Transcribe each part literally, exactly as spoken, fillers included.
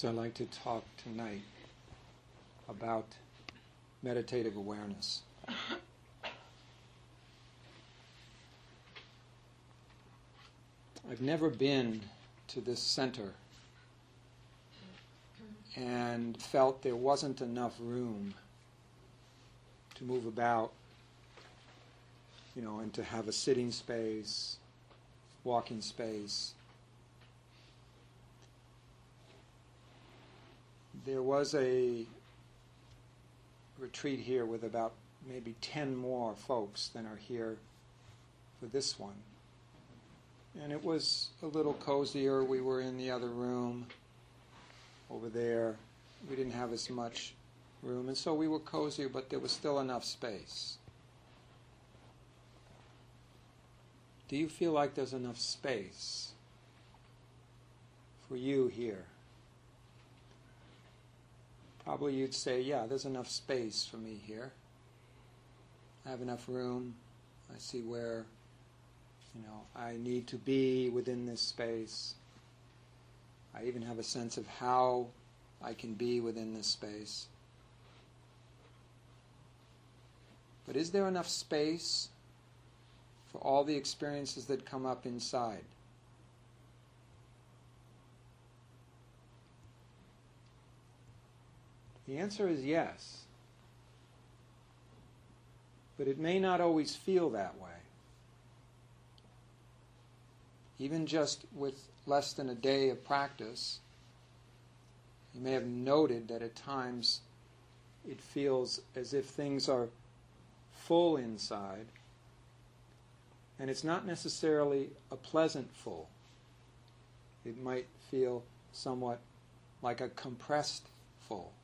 So I'd like to talk tonight about meditative awareness. I've never been to this center and felt there wasn't enough room to move about, you know, and to have a sitting space, walking space. There was a retreat here with about maybe ten more folks than are here for this one. And it was a little cozier. We were in the other room over there. We didn't have as much room, and so we were cozier, but there was still enough space. Do you feel like there's enough space for you here? Probably you'd say, yeah, there's enough space for me here. I have enough room. I see where, you know, I need to be within this space. I even have a sense of how I can be within this space. But is there enough space for all the experiences that come up inside? The answer is yes. But it may not always feel that way. Even just with less than a day of practice, you may have noted that at times it feels as if things are full inside, and it's not necessarily a pleasant full. It might feel somewhat like a compressed full,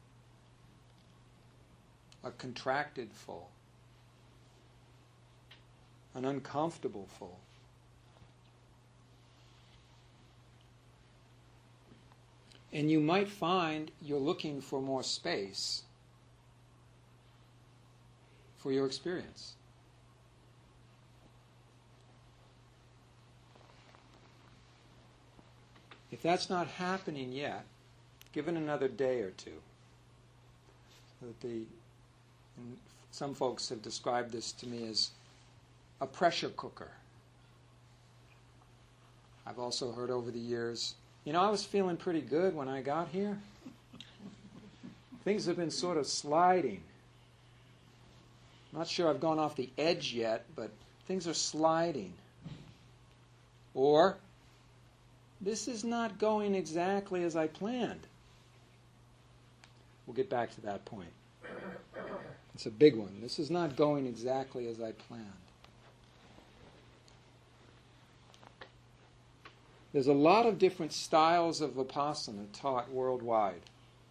a contracted full, an uncomfortable full. And you might find you're looking for more space for your experience. If that's not happening yet, give it another day or two. So that the, and some folks have described this to me as a pressure cooker. I've also heard over the years, you know, I was feeling pretty good when I got here. Things have been sort of sliding. I'm not sure I've gone off the edge yet, but things are sliding. Or, this is not going exactly as I planned. We'll get back to that point. It's a big one. This is not going exactly as I planned. There's a lot of different styles of Vipassana taught worldwide.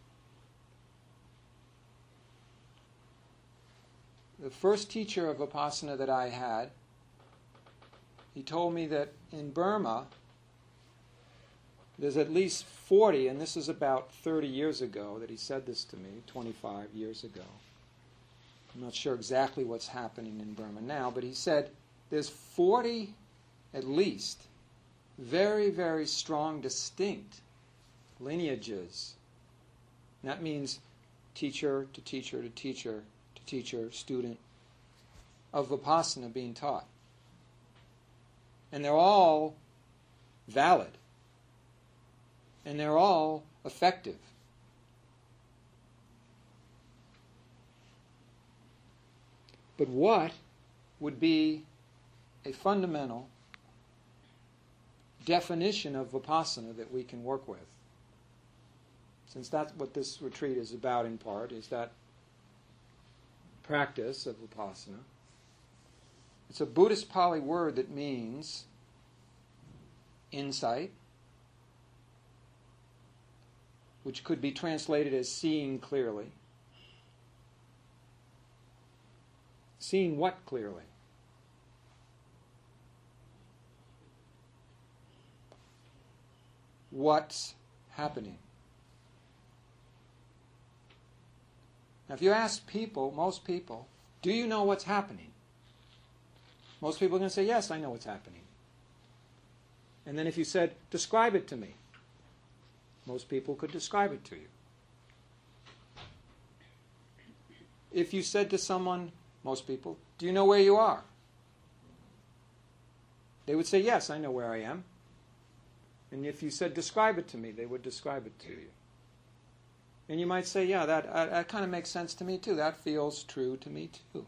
The first teacher of Vipassana that I had, he told me that in Burma, there's at least forty, and this is about thirty years ago that he said this to me, twenty-five years ago. I'm not sure exactly what's happening in Burma now, but he said there's forty at least very, very strong, distinct lineages. And that means teacher to teacher to teacher to teacher, student, of Vipassana being taught. And they're all valid. And they're all effective. But what would be a fundamental definition of Vipassana that we can work with? Since that's what this retreat is about in part, is that practice of Vipassana. It's a Buddhist Pali word that means insight, which could be translated as seeing clearly. Seeing what clearly? What's happening? Now, if you ask people, most people, do you know what's happening? Most people are going to say, yes, I know what's happening. And then if you said, describe it to me, Most people could describe it to you. If you said to someone, most people, do you know where you are? They would say, yes, I know where I am. And if you said, describe it to me, they would describe it to you. And you might say, yeah, that, uh, that kind of makes sense to me too. That feels true to me too.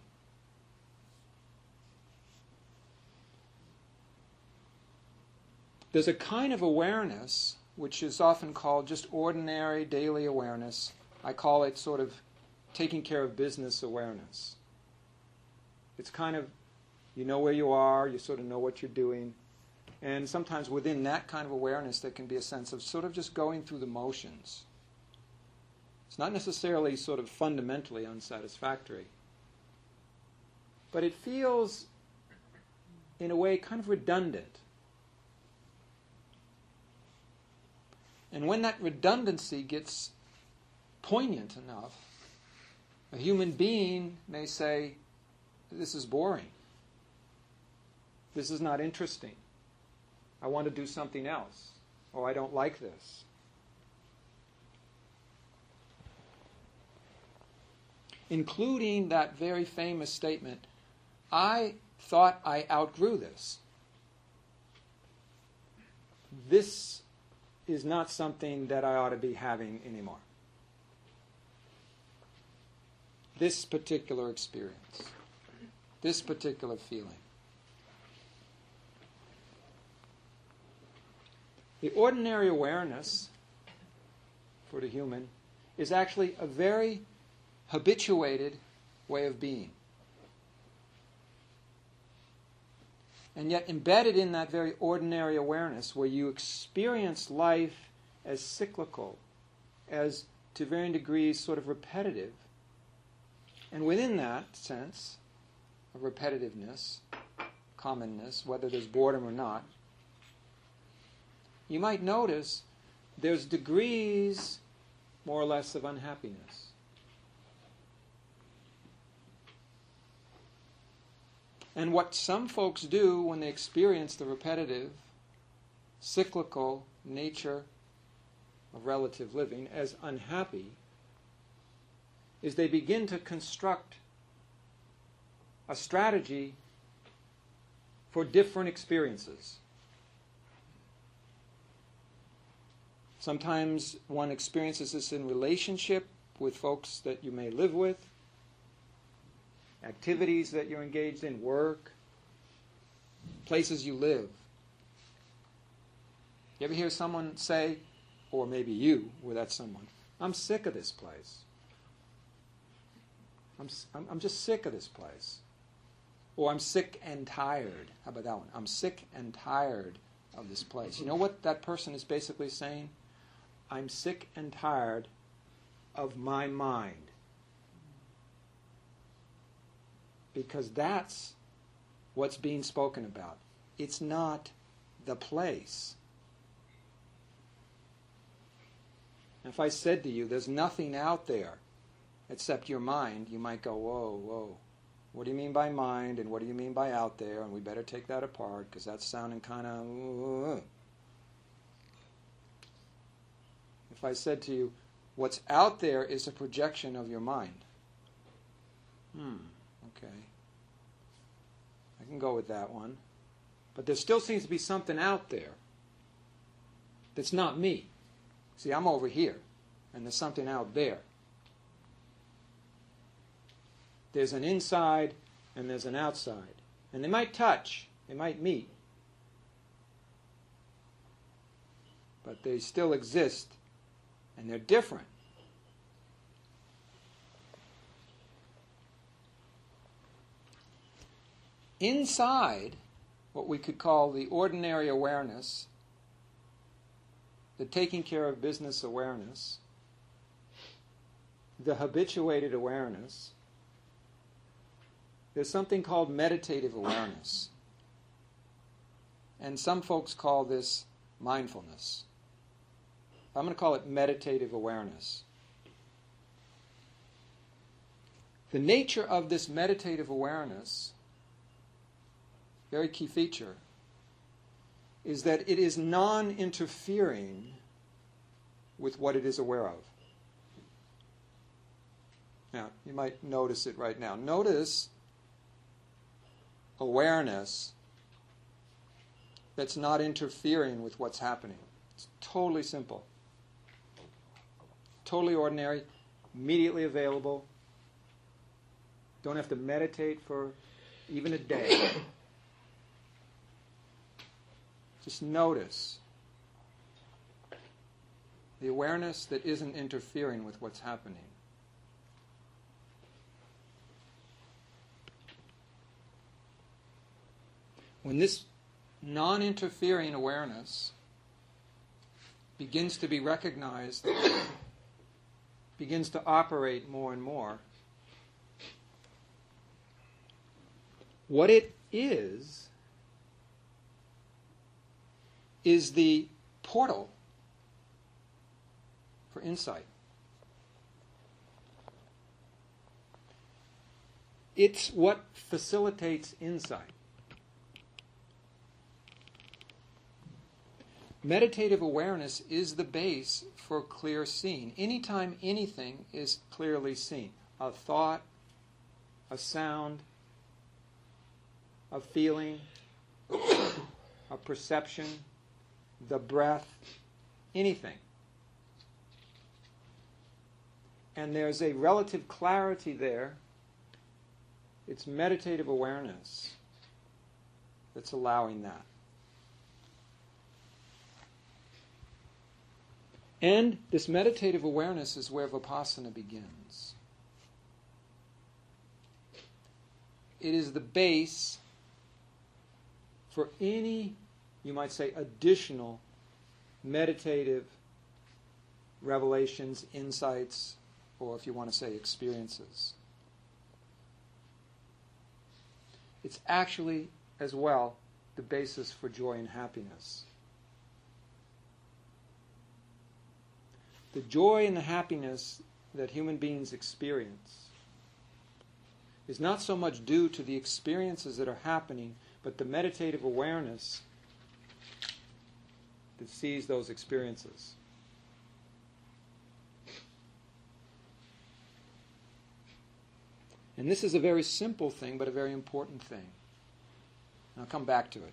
There's a kind of awareness which is often called just ordinary daily awareness. I call it sort of taking care of business awareness. It's kind of, you know where you are, you sort of know what you're doing. And sometimes within that kind of awareness there can be a sense of sort of just going through the motions. It's not necessarily sort of fundamentally unsatisfactory. But it feels, in a way, kind of redundant. And when that redundancy gets poignant enough, a human being may say, this is boring. This is not interesting. I want to do something else. Or I don't like this. Including that very famous statement, I thought I outgrew this. This is not something that I ought to be having anymore. This particular experience, this particular feeling. The ordinary awareness for the human is actually a very habituated way of being. And yet embedded in that very ordinary awareness where you experience life as cyclical, as to varying degrees sort of repetitive, and within that sense of repetitiveness, commonness, whether there's boredom or not, you might notice there's degrees, more or less, of unhappiness. And what some folks do when they experience the repetitive, cyclical nature of relative living as unhappy is they begin to construct a strategy for different experiences. Sometimes one experiences this in relationship with folks that you may live with, activities that you're engaged in, work, places you live. You ever hear someone say, or maybe you were that someone, I'm sick of this place. I'm, I'm, I'm just sick of this place. Or I'm sick and tired. How about that one? I'm sick and tired of this place. You know what that person is basically saying? I'm sick and tired of my mind. Because that's what's being spoken about. It's not the place. If I said to you, there's nothing out there except your mind, you might go, whoa, whoa. What do you mean by mind, and what do you mean by out there? And we better take that apart, because that's sounding kind of... If I said to you, what's out there is a projection of your mind. Hmm, okay. I can go with that one. But there still seems to be something out there that's not me. See, I'm over here, and there's something out there. There's an inside, and there's an outside. And they might touch, they might meet. But they still exist, and they're different. Inside what we could call the ordinary awareness, the taking care of business awareness, the habituated awareness, there's something called meditative awareness. And some folks call this mindfulness. I'm going to call it meditative awareness. The nature of this meditative awareness, very key feature, is that it is non-interfering with what it is aware of. Now, you might notice it right now. Notice awareness that's not interfering with what's happening. It's totally simple. Totally ordinary, immediately available. Don't have to meditate for even a day. Just notice the awareness that isn't interfering with what's happening. When this non-interfering awareness begins to be recognized, begins to operate more and more, what it is, is the portal for insight. It's what facilitates insight. Meditative awareness is the base for clear seeing. Anytime anything is clearly seen, a thought, a sound, a feeling, a perception, the breath, anything. And there's a relative clarity there. It's meditative awareness that's allowing that. And this meditative awareness is where Vipassana begins. It is the base for any, you might say, additional meditative revelations, insights, or if you want to say experiences. It's actually, as well, the basis for joy and happiness. The joy and the happiness that human beings experience is not so much due to the experiences that are happening, but the meditative awareness that sees those experiences. And this is a very simple thing, but a very important thing. And I'll come back to it.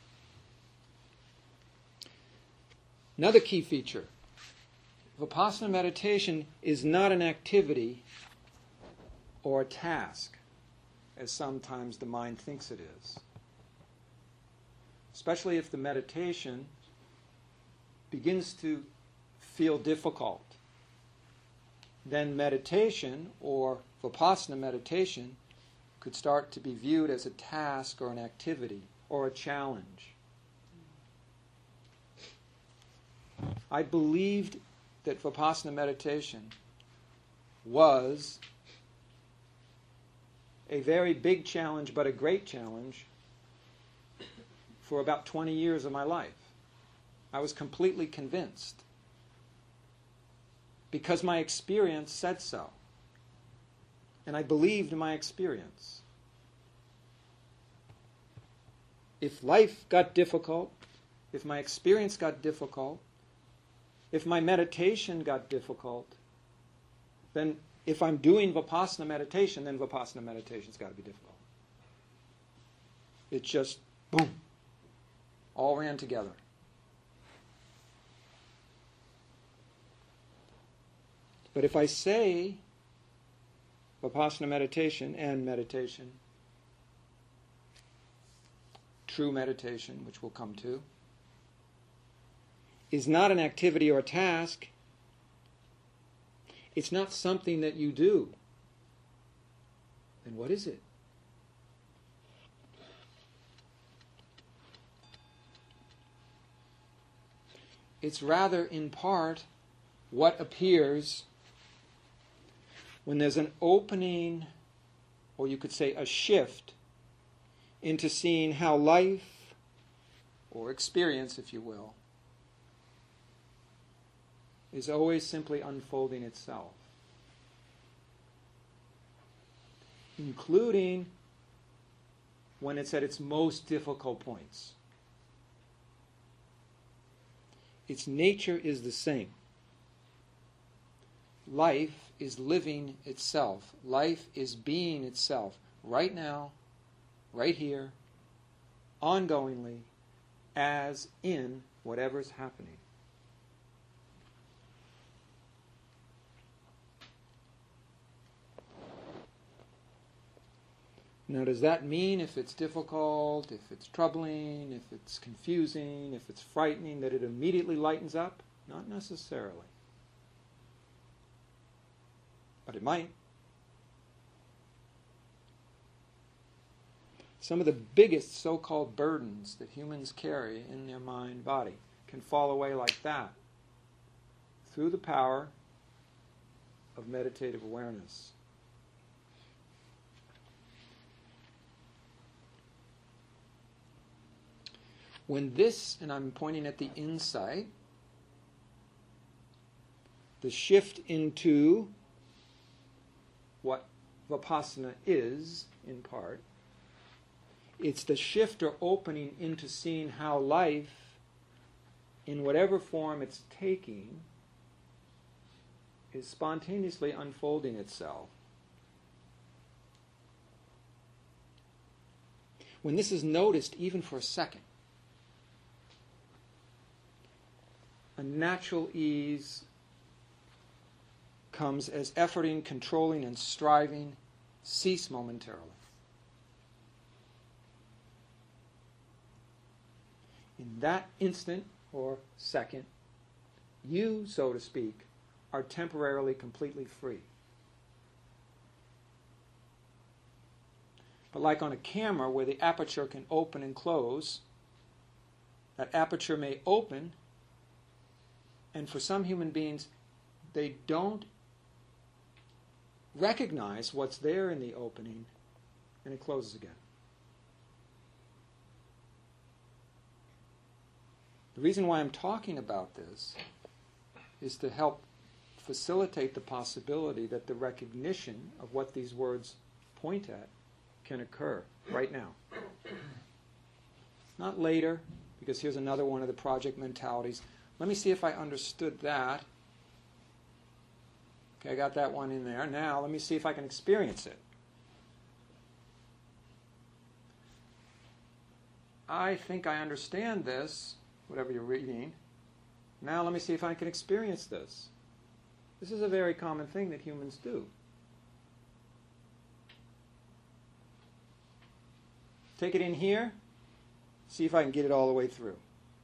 Another key feature. Vipassana meditation is not an activity or a task, as sometimes the mind thinks it is. Especially if the meditation begins to feel difficult. Then meditation, or Vipassana meditation, could start to be viewed as a task or an activity or a challenge. I believed that Vipassana meditation was a very big challenge, but a great challenge, for about twenty years of my life. I was completely convinced, because my experience said so. And I believed in my experience. If life got difficult, if my experience got difficult, if my meditation got difficult, then if I'm doing Vipassana meditation, then Vipassana meditation's got to be difficult. It just, boom, all ran together. But if I say Vipassana meditation and meditation, true meditation, which we'll come to, is not an activity or a task. It's not something that you do. Then what is it? It's rather, in part, what appears when there's an opening, or you could say a shift, into seeing how life, or experience, if you will, is always simply unfolding itself, including when it's at its most difficult points. Its nature is the same. life is living itself. Life is being itself right now, right here, ongoingly, as in whatever's happening. Now, does that mean if it's difficult, if it's troubling, if it's confusing, if it's frightening, that it immediately lightens up? Not necessarily. But it might. Some of the biggest so-called burdens that humans carry in their mind body can fall away like that through the power of meditative awareness. When this, and I'm pointing at the insight, the shift into what Vipassana is, in part, it's the shift or opening into seeing how life, in whatever form it's taking, is spontaneously unfolding itself. When this is noticed, even for a second, a natural ease comes as efforting, controlling, and striving cease momentarily. In that instant or second, you, so to speak, are temporarily completely free. But like on a camera where the aperture can open and close, that aperture may open, and for some human beings, they don't recognize what's there in the opening, and it closes again. The reason why I'm talking about this is to help facilitate the possibility that the recognition of what these words point at can occur right now. Not later, because here's another one of the project mentalities. Let me see if I understood that. Okay, I got that one in there. Now, let me see if I can experience it. I think I understand this, whatever you're reading. Now, let me see if I can experience this. This is a very common thing that humans do. Take it in here, see if I can get it all the way through.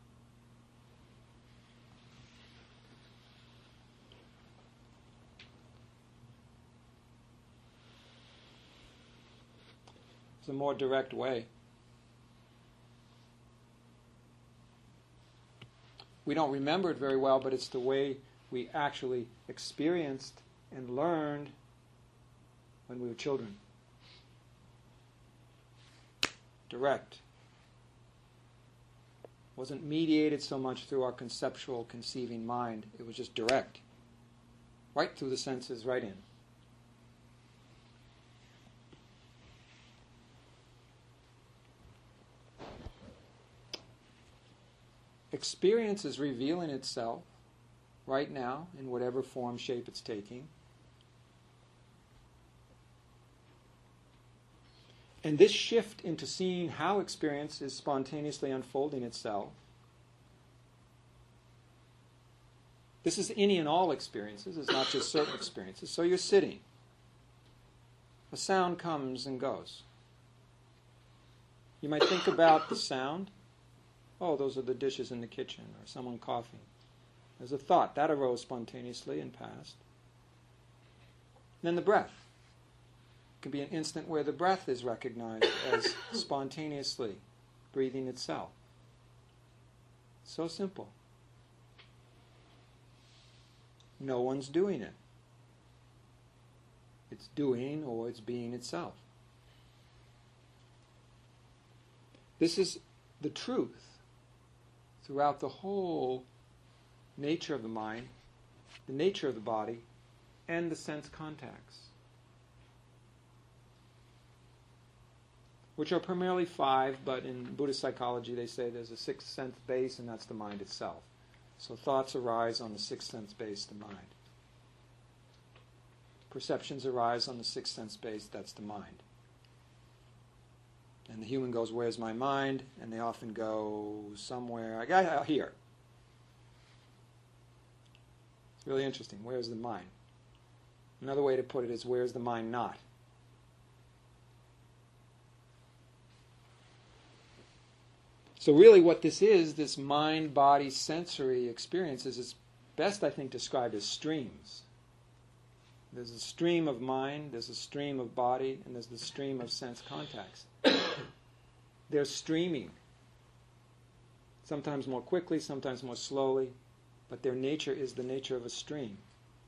It's a more direct way. We don't remember it very well, but it's the way we actually experienced and learned when we were children. Direct. Wasn't mediated so much through our conceptual, conceiving mind. It was just direct. Right through the senses, right in. Experience is revealing itself right now in whatever form, shape it's taking. And this shift into seeing how experience is spontaneously unfolding itself, this is any and all experiences, it's not just certain experiences. So you're sitting. A sound comes and goes. You might think about the sound. Oh, those are the dishes in the kitchen, or someone coughing. There's a thought. That arose spontaneously and passed. Then the breath. It can be an instant where the breath is recognized as spontaneously breathing itself. So simple. No one's doing it. It's doing or it's being itself. This is the truth throughout the whole nature of the mind, the nature of the body, and the sense contacts, which are primarily five, but in Buddhist psychology they say there's a sixth sense base, and that's the mind itself. So thoughts arise on the sixth sense base, the mind. perceptions arise on the sixth sense base, that's the mind. And the human goes, where's my mind? And they often go somewhere, I got here. It's really interesting. Where's the mind? Another way to put it is, where's the mind not? So really what this is, this mind-body sensory experiences, is best, I think, described as streams. There's a stream of mind, there's a stream of body, and there's the stream of sense contacts. They're streaming. Sometimes more quickly, sometimes more slowly, but their nature is the nature of a stream.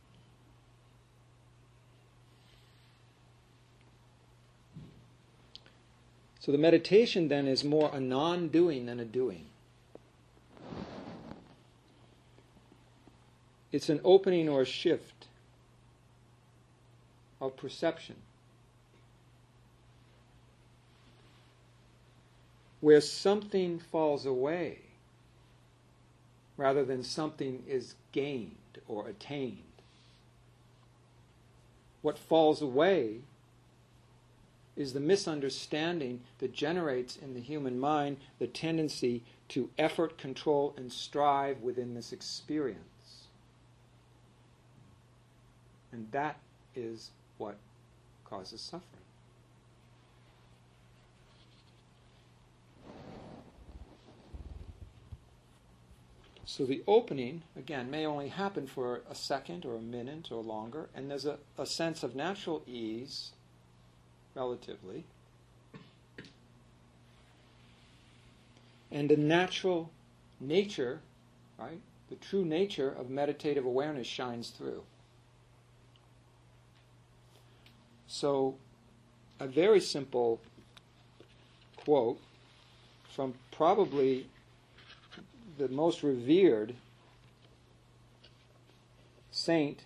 So the meditation then is more a non-doing than a doing. It's an opening or a shift of perception, where something falls away rather than something is gained or attained. What falls away is the misunderstanding that generates in the human mind the tendency to effort, control, and strive within this experience. And that is what causes suffering. So the opening, again, may only happen for a second or a minute or longer, and there's a, a sense of natural ease, relatively, and the natural nature, right, the true nature of meditative awareness shines through. So, a very simple quote from probably the most revered saint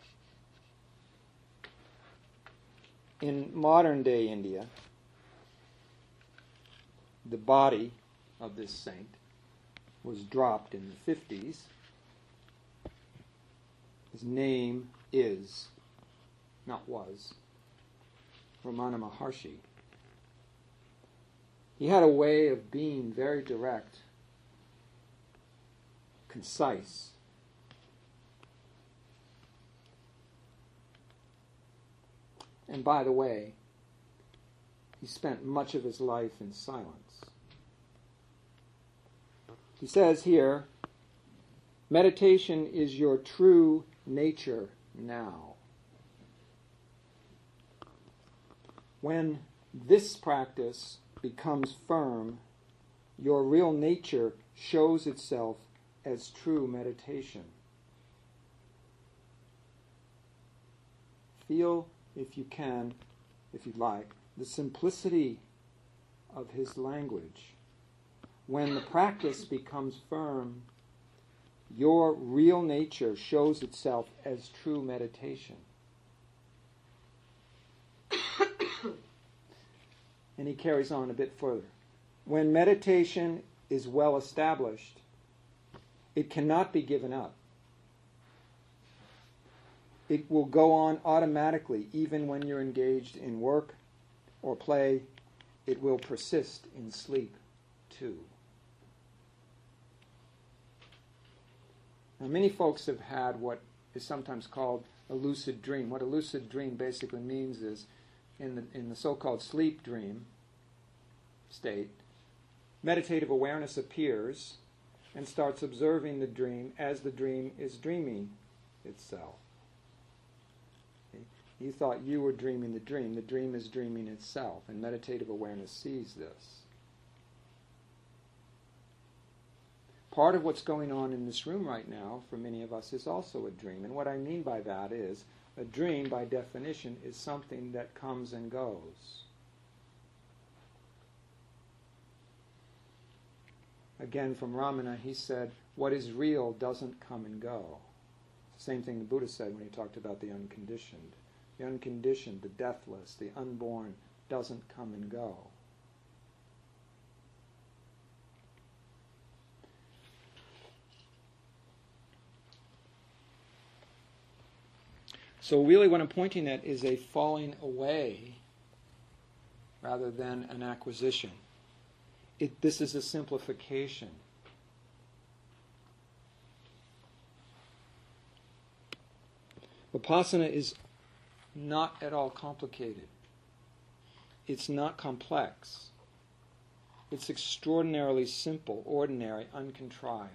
in modern day India. The body of this saint was dropped in the fifties. His name is, not was, Ramana Maharshi. He had a way of being very direct, concise. And by the way, he spent much of his life in silence. He says here, meditation is your true nature now. When this practice becomes firm, your real nature shows itself as true meditation. Feel, if you can, if you'd like, the simplicity of his language. When the practice becomes firm, your real nature shows itself as true meditation. And he carries on a bit further. When meditation is well established, it cannot be given up. It will go on automatically even when you're engaged in work or play. It will persist in sleep too. Now, many folks have had what is sometimes called a lucid dream. What a lucid dream basically means is, in the, in the so-called sleep dream state, meditative awareness appears and starts observing the dream as the dream is dreaming itself. Okay? You thought you were dreaming the dream. The dream is dreaming itself, and meditative awareness sees this. Part of what's going on in this room right now for many of us is also a dream. And what I mean by that is, a dream, by definition, is something that comes and goes. Again, from Ramana, he said, what is real doesn't come and go. It's the same thing the Buddha said when he talked about the unconditioned. The unconditioned, the deathless, the unborn doesn't come and go. So really what I'm pointing at is a falling away rather than an acquisition. It, this is a simplification. Vipassana is not at all complicated. It's not complex. It's extraordinarily simple, ordinary, uncontrived.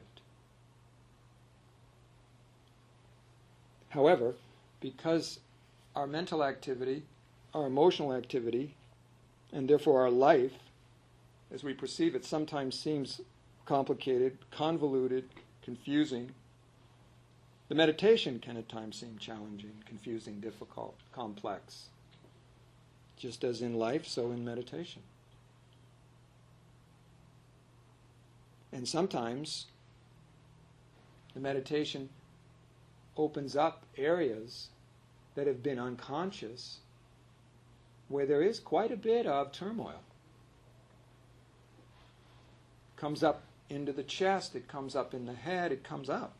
However, because our mental activity, our emotional activity, and therefore our life, as we perceive it, sometimes seems complicated, convoluted, confusing, the meditation can at times seem challenging, confusing, difficult, complex. Just as in life, so in meditation. And sometimes the meditation opens up areas that have been unconscious where there is quite a bit of turmoil. It comes up into the chest, it comes up in the head, it comes up.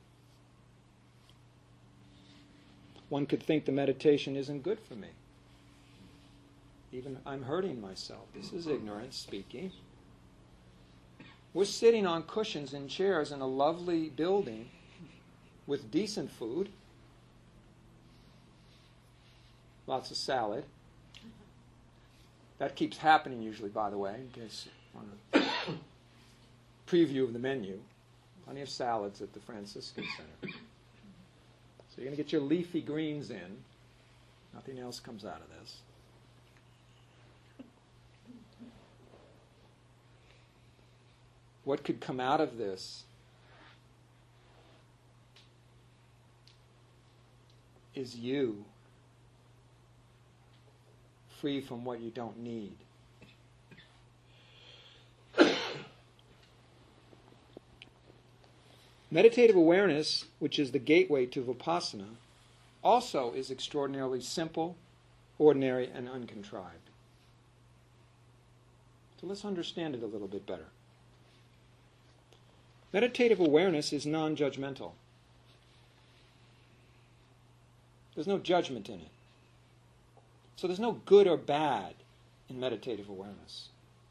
One could think the meditation isn't good for me. Even I'm hurting myself. This is ignorance speaking. We're sitting on cushions and chairs in a lovely building with decent food, lots of salad. That keeps happening usually, by the way, in case you want a preview of the menu. Plenty of salads at the Franciscan Center. So you're going to get your leafy greens in. Nothing else comes out of this. What could come out of this is you, free from what you don't need. Meditative awareness, which is the gateway to Vipassana, also is extraordinarily simple, ordinary, and uncontrived. So let's understand it a little bit better. Meditative awareness is non-judgmental. There's no judgment in it. So there's no good or bad in meditative awareness.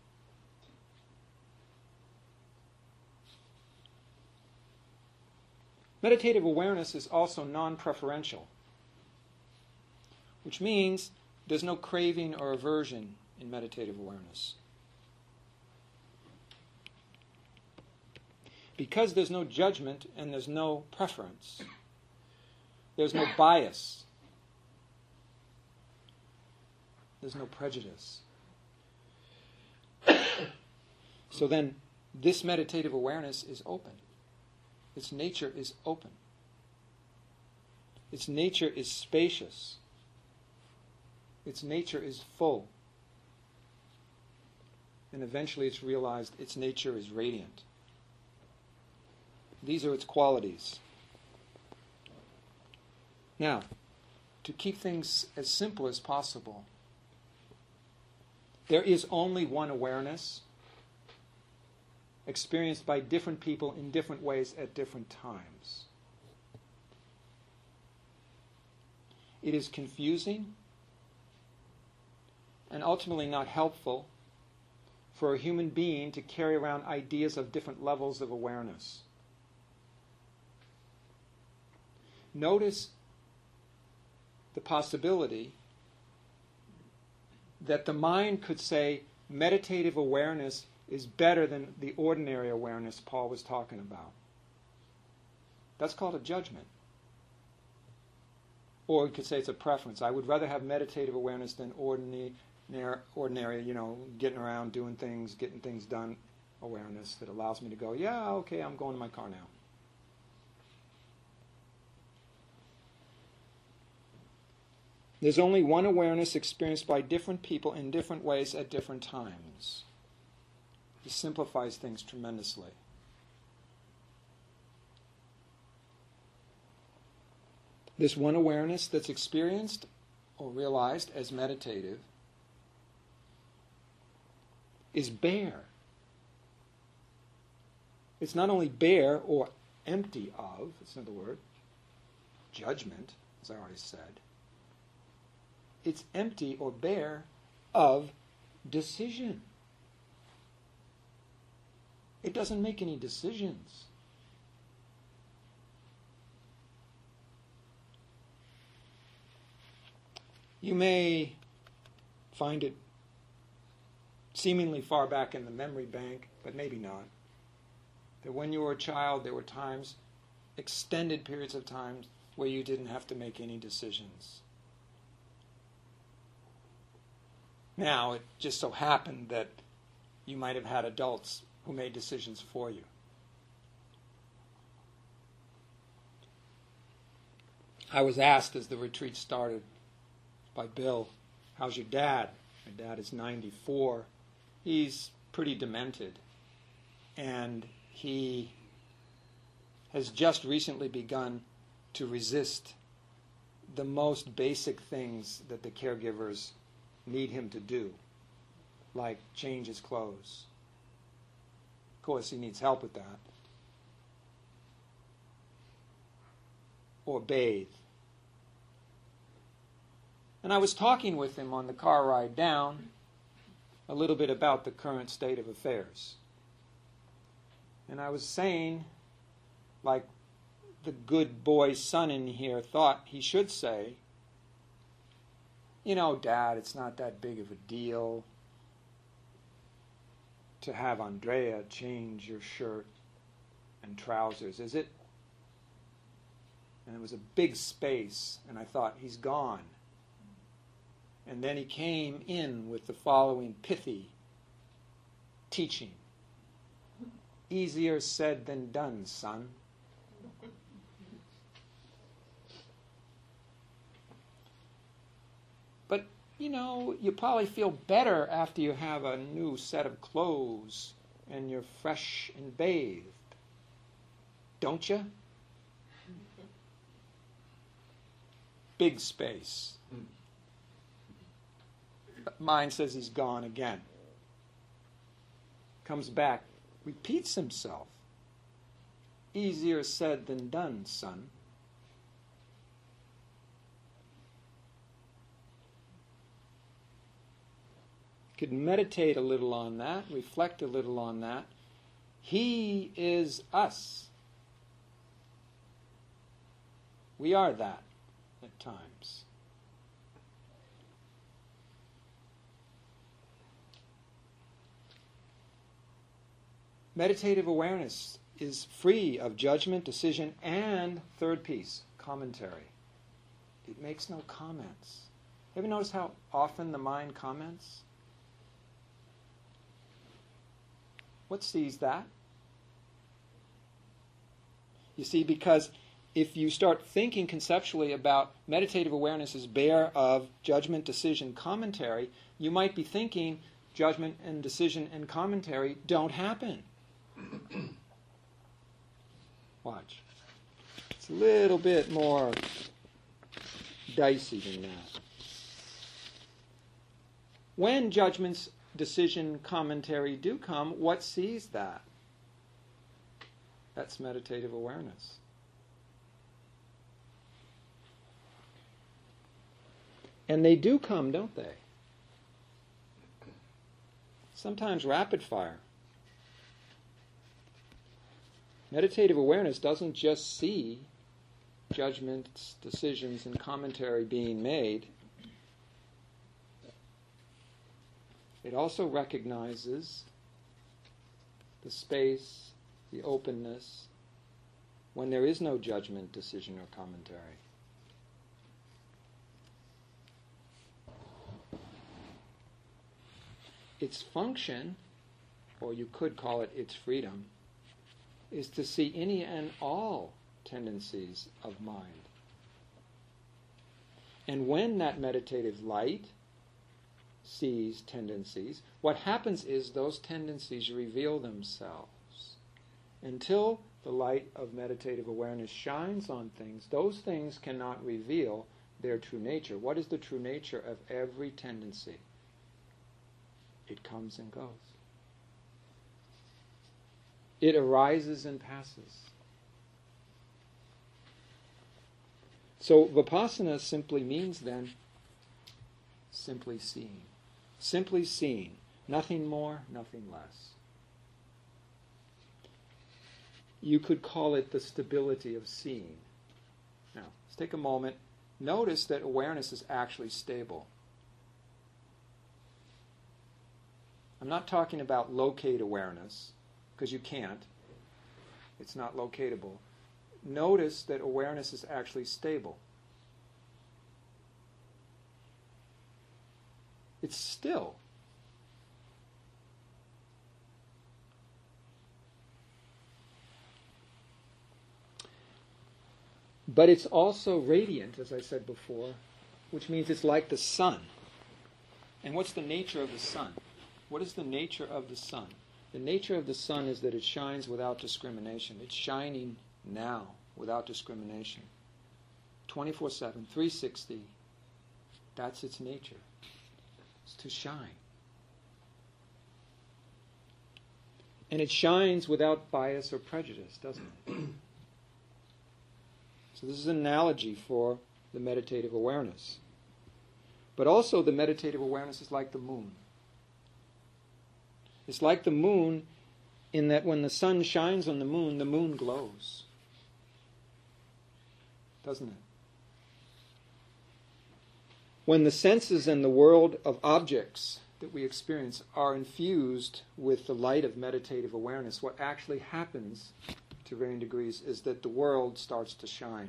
Meditative awareness is also non-preferential, which means there's no craving or aversion in meditative awareness. Because there's no judgment and there's no preference, there's no bias, there's no prejudice. So then, this meditative awareness is open. Its nature is open. Its nature is spacious. Its nature is full. And eventually it's realized its nature is radiant. These are its qualities. Now, to keep things as simple as possible, there is only one awareness experienced by different people in different ways at different times. It is confusing and ultimately not helpful for a human being to carry around ideas of different levels of awareness. Notice the possibility that the mind could say meditative awareness is better than the ordinary awareness Paul was talking about. That's called a judgment. Or you could say it's a preference. I would rather have meditative awareness than ordinary, ordinary, you know, getting around, doing things, getting things done awareness that allows me to go, yeah, okay, I'm going to my car now. There's only one awareness experienced by different people in different ways at different times. This simplifies things tremendously. This one awareness that's experienced or realized as meditative is bare. It's not only bare or empty of, it's another word, judgment. as I already said. It's empty or bare of decision. It doesn't make any decisions. You may find it seemingly far back in the memory bank, but maybe not, that when you were a child, there were times, extended periods of time, where you didn't have to make any decisions. Now, it just so happened that you might have had adults who made decisions for you. I was asked as the retreat started by Bill, "How's your dad?" My dad is ninety-four. He's pretty demented. And he has just recently begun to resist the most basic things that the caregivers need him to do, like change his clothes. Of course, he needs help with that. Or bathe. And I was talking with him on the car ride down a little bit about the current state of affairs. And I was saying, like the good boy son in here thought he should say, you know, Dad, it's not that big of a deal to have Andrea change your shirt and trousers, is it? And it was a big space, and I thought, he's gone. And then he came in with the following pithy teaching. Easier said than done, son. But, you know, you probably feel better after you have a new set of clothes and you're fresh and bathed. Don't you? Big space. Mine says he's gone again. Comes back, repeats himself. Easier said than done, son. Could meditate a little on that, reflect a little on that. He is us. We are that at times. Meditative awareness is free of judgment, decision, and third piece, commentary. It makes no comments. Ever notice how often the mind comments? What sees that? You see, because if you start thinking conceptually about meditative awareness as bare of judgment, decision, commentary, you might be thinking judgment and decision and commentary don't happen. Watch. It's a little bit more dicey than that. When judgments, decision, commentary do come, what sees that? That's meditative awareness. And they do come, don't they? Sometimes rapid fire. Meditative awareness doesn't just see judgments, decisions, and commentary being made. It also recognizes the space, the openness, when there is no judgment, decision, or commentary. Its function, or you could call it its freedom, is to see any and all tendencies of mind. And when that meditative light sees tendencies, what happens is those tendencies reveal themselves. Until the light of meditative awareness shines on things, those things cannot reveal their true nature. What is the true nature of every tendency? It comes and goes. It arises and passes. So vipassana simply means then simply seeing. Simply seeing. Nothing more, nothing less. You could call it the stability of seeing. Now, let's take a moment. Notice that awareness is actually stable. I'm not talking about locate awareness, because you can't. It's not locatable. Notice that awareness is actually stable. It's still. But it's also radiant, as I said before, which means it's like the sun. And what's the nature of the sun? What is the nature of the sun? The nature of the sun is that it shines without discrimination. It's shining now without discrimination. twenty-four seven, three sixty. That's its nature. It's to shine. And it shines without bias or prejudice, doesn't it? So this is an analogy for the meditative awareness. But also the meditative awareness is like the moon. It's like the moon in that when the sun shines on the moon, the moon glows. Doesn't it? When the senses and the world of objects that we experience are infused with the light of meditative awareness, what actually happens to varying degrees is that the world starts to shine.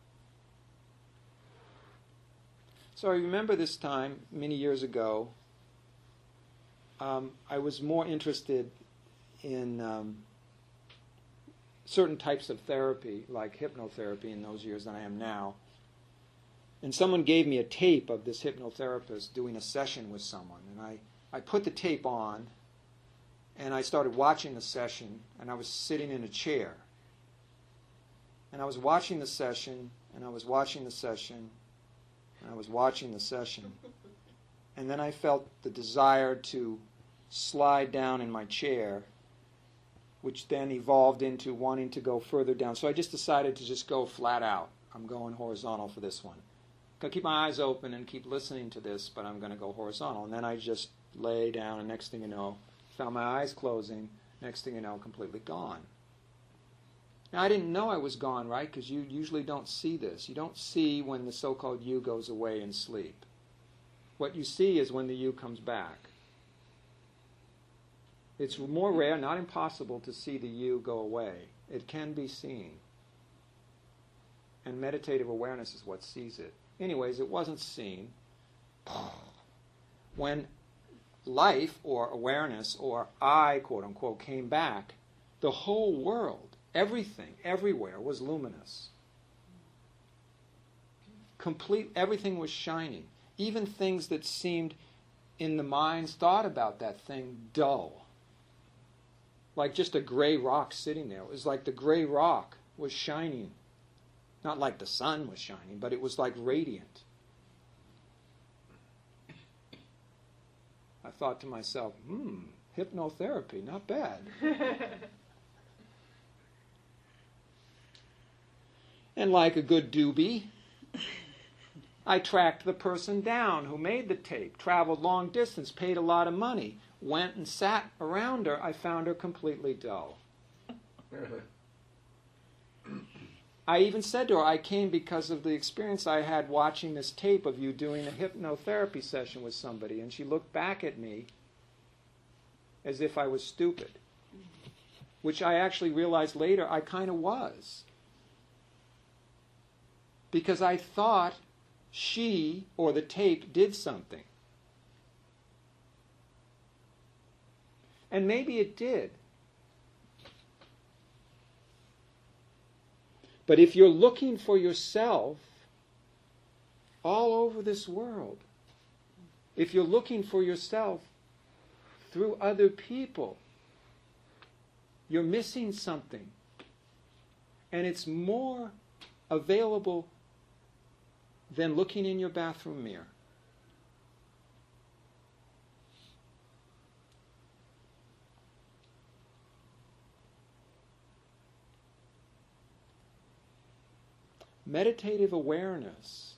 So I remember this time, many years ago, um, I was more interested in um, certain types of therapy, like hypnotherapy in those years than I am now. And someone gave me a tape of this hypnotherapist doing a session with someone. And I, I put the tape on, and I started watching the session, and I was sitting in a chair. And I was watching the session, and I was watching the session, and I was watching the session. And then I felt the desire to slide down in my chair, which then evolved into wanting to go further down. So I just decided to just go flat out. I'm going horizontal for this one. I'm going to keep my eyes open and keep listening to this, but I'm going to go horizontal. And then I just lay down, and next thing you know, found my eyes closing. Next thing you know, completely gone. Now, I didn't know I was gone, right? Because you usually don't see this. You don't see when the so-called you goes away in sleep. What you see is when the you comes back. It's more rare, not impossible, to see the you go away. It can be seen. And meditative awareness is what sees it. Anyways, it wasn't seen. When life or awareness or I, quote unquote, came back, the whole world, everything, everywhere was luminous. Complete, everything was shining. Even things that seemed in the mind's thought about that thing dull. Like just a gray rock sitting there. It was like the gray rock was shining. Not like the sun was shining, but it was like radiant. I thought to myself, hmm, hypnotherapy, not bad. And like a good doobie, I tracked the person down who made the tape, traveled long distance, paid a lot of money, went and sat around her. I found her completely dull. I even said to her, I came because of the experience I had watching this tape of you doing a hypnotherapy session with somebody. And she looked back at me as if I was stupid, which I actually realized later I kind of was. Because I thought she or the tape did something. And maybe it did. But if you're looking for yourself all over this world, if you're looking for yourself through other people, you're missing something. And it's more available than looking in your bathroom mirror. meditative awareness,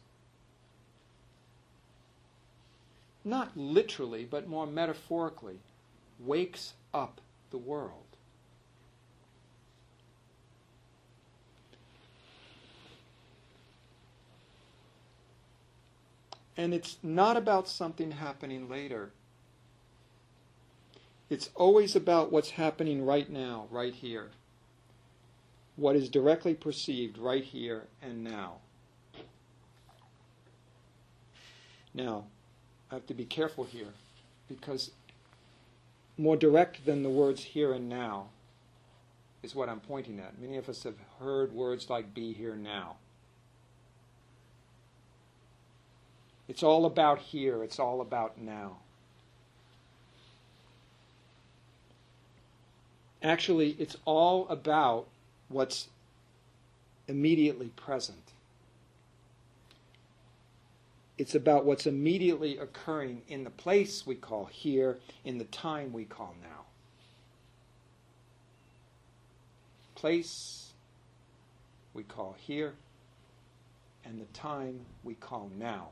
not literally, but more metaphorically, wakes up the world. And it's not about something happening later. It's always about what's happening right now, right here. What is directly perceived right here and now. Now, I have to be careful here, because more direct than the words here and now is what I'm pointing at. Many of us have heard words like be here now. It's all about here. It's all about now. Actually, it's all about what's immediately present. It's about what's immediately occurring in the place we call here, in the time we call now. Place we call here, and the time we call now.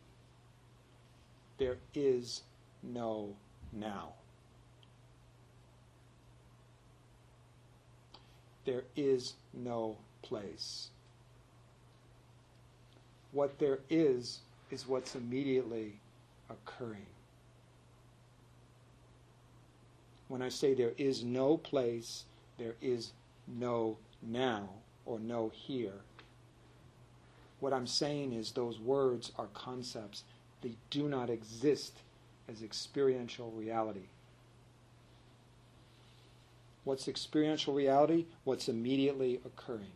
There is no now. There is no place. What there is is what's immediately occurring. When I say there is no place, there is no now or no here, what I'm saying is those words are concepts. They do not exist as experiential reality. What's experiential reality? What's immediately occurring.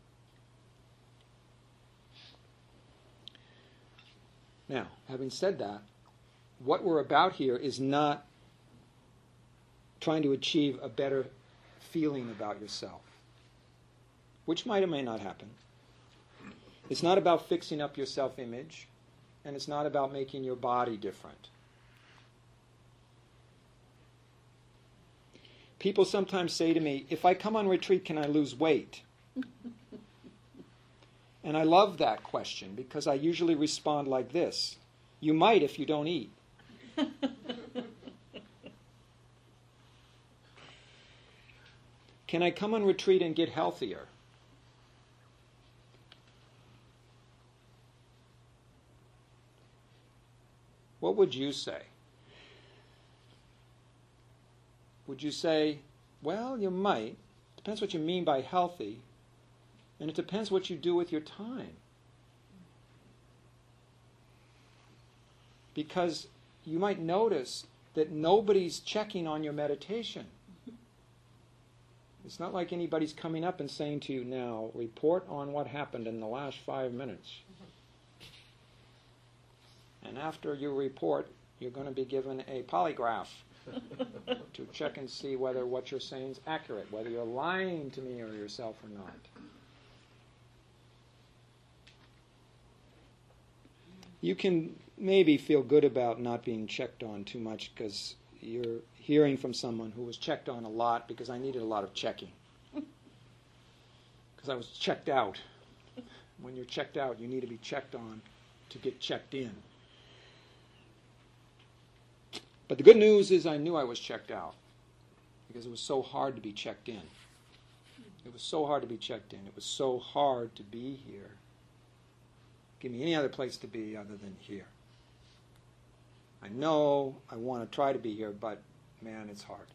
Now, having said that, what we're about here is not trying to achieve a better feeling about yourself, which might or may not happen. It's not about fixing up your self-image, and it's not about making your body different. People sometimes say to me, if I come on retreat, can I lose weight? And I love that question, because I usually respond like this: you might if you don't eat. Can I come on retreat and get healthier? What would you say? Would you say, well, you might. Depends what you mean by healthy. And it depends what you do with your time. Because you might notice that nobody's checking on your meditation. It's not like anybody's coming up and saying to you, now, report on what happened in the last five minutes. And after you report, you're going to be given a polygraph to check and see whether what you're saying is accurate, whether you're lying to me or yourself or not. You can maybe feel good about not being checked on too much because you're hearing from someone who was checked on a lot, because I needed a lot of checking. Because I was checked out. When you're checked out, you need to be checked on to get checked in. But the good news is I knew I was checked out, because it was so hard to be checked in. It was so hard to be checked in. It was so hard to be here. Give me any other place to be other than here. I know I want to try to be here, but man, it's hard.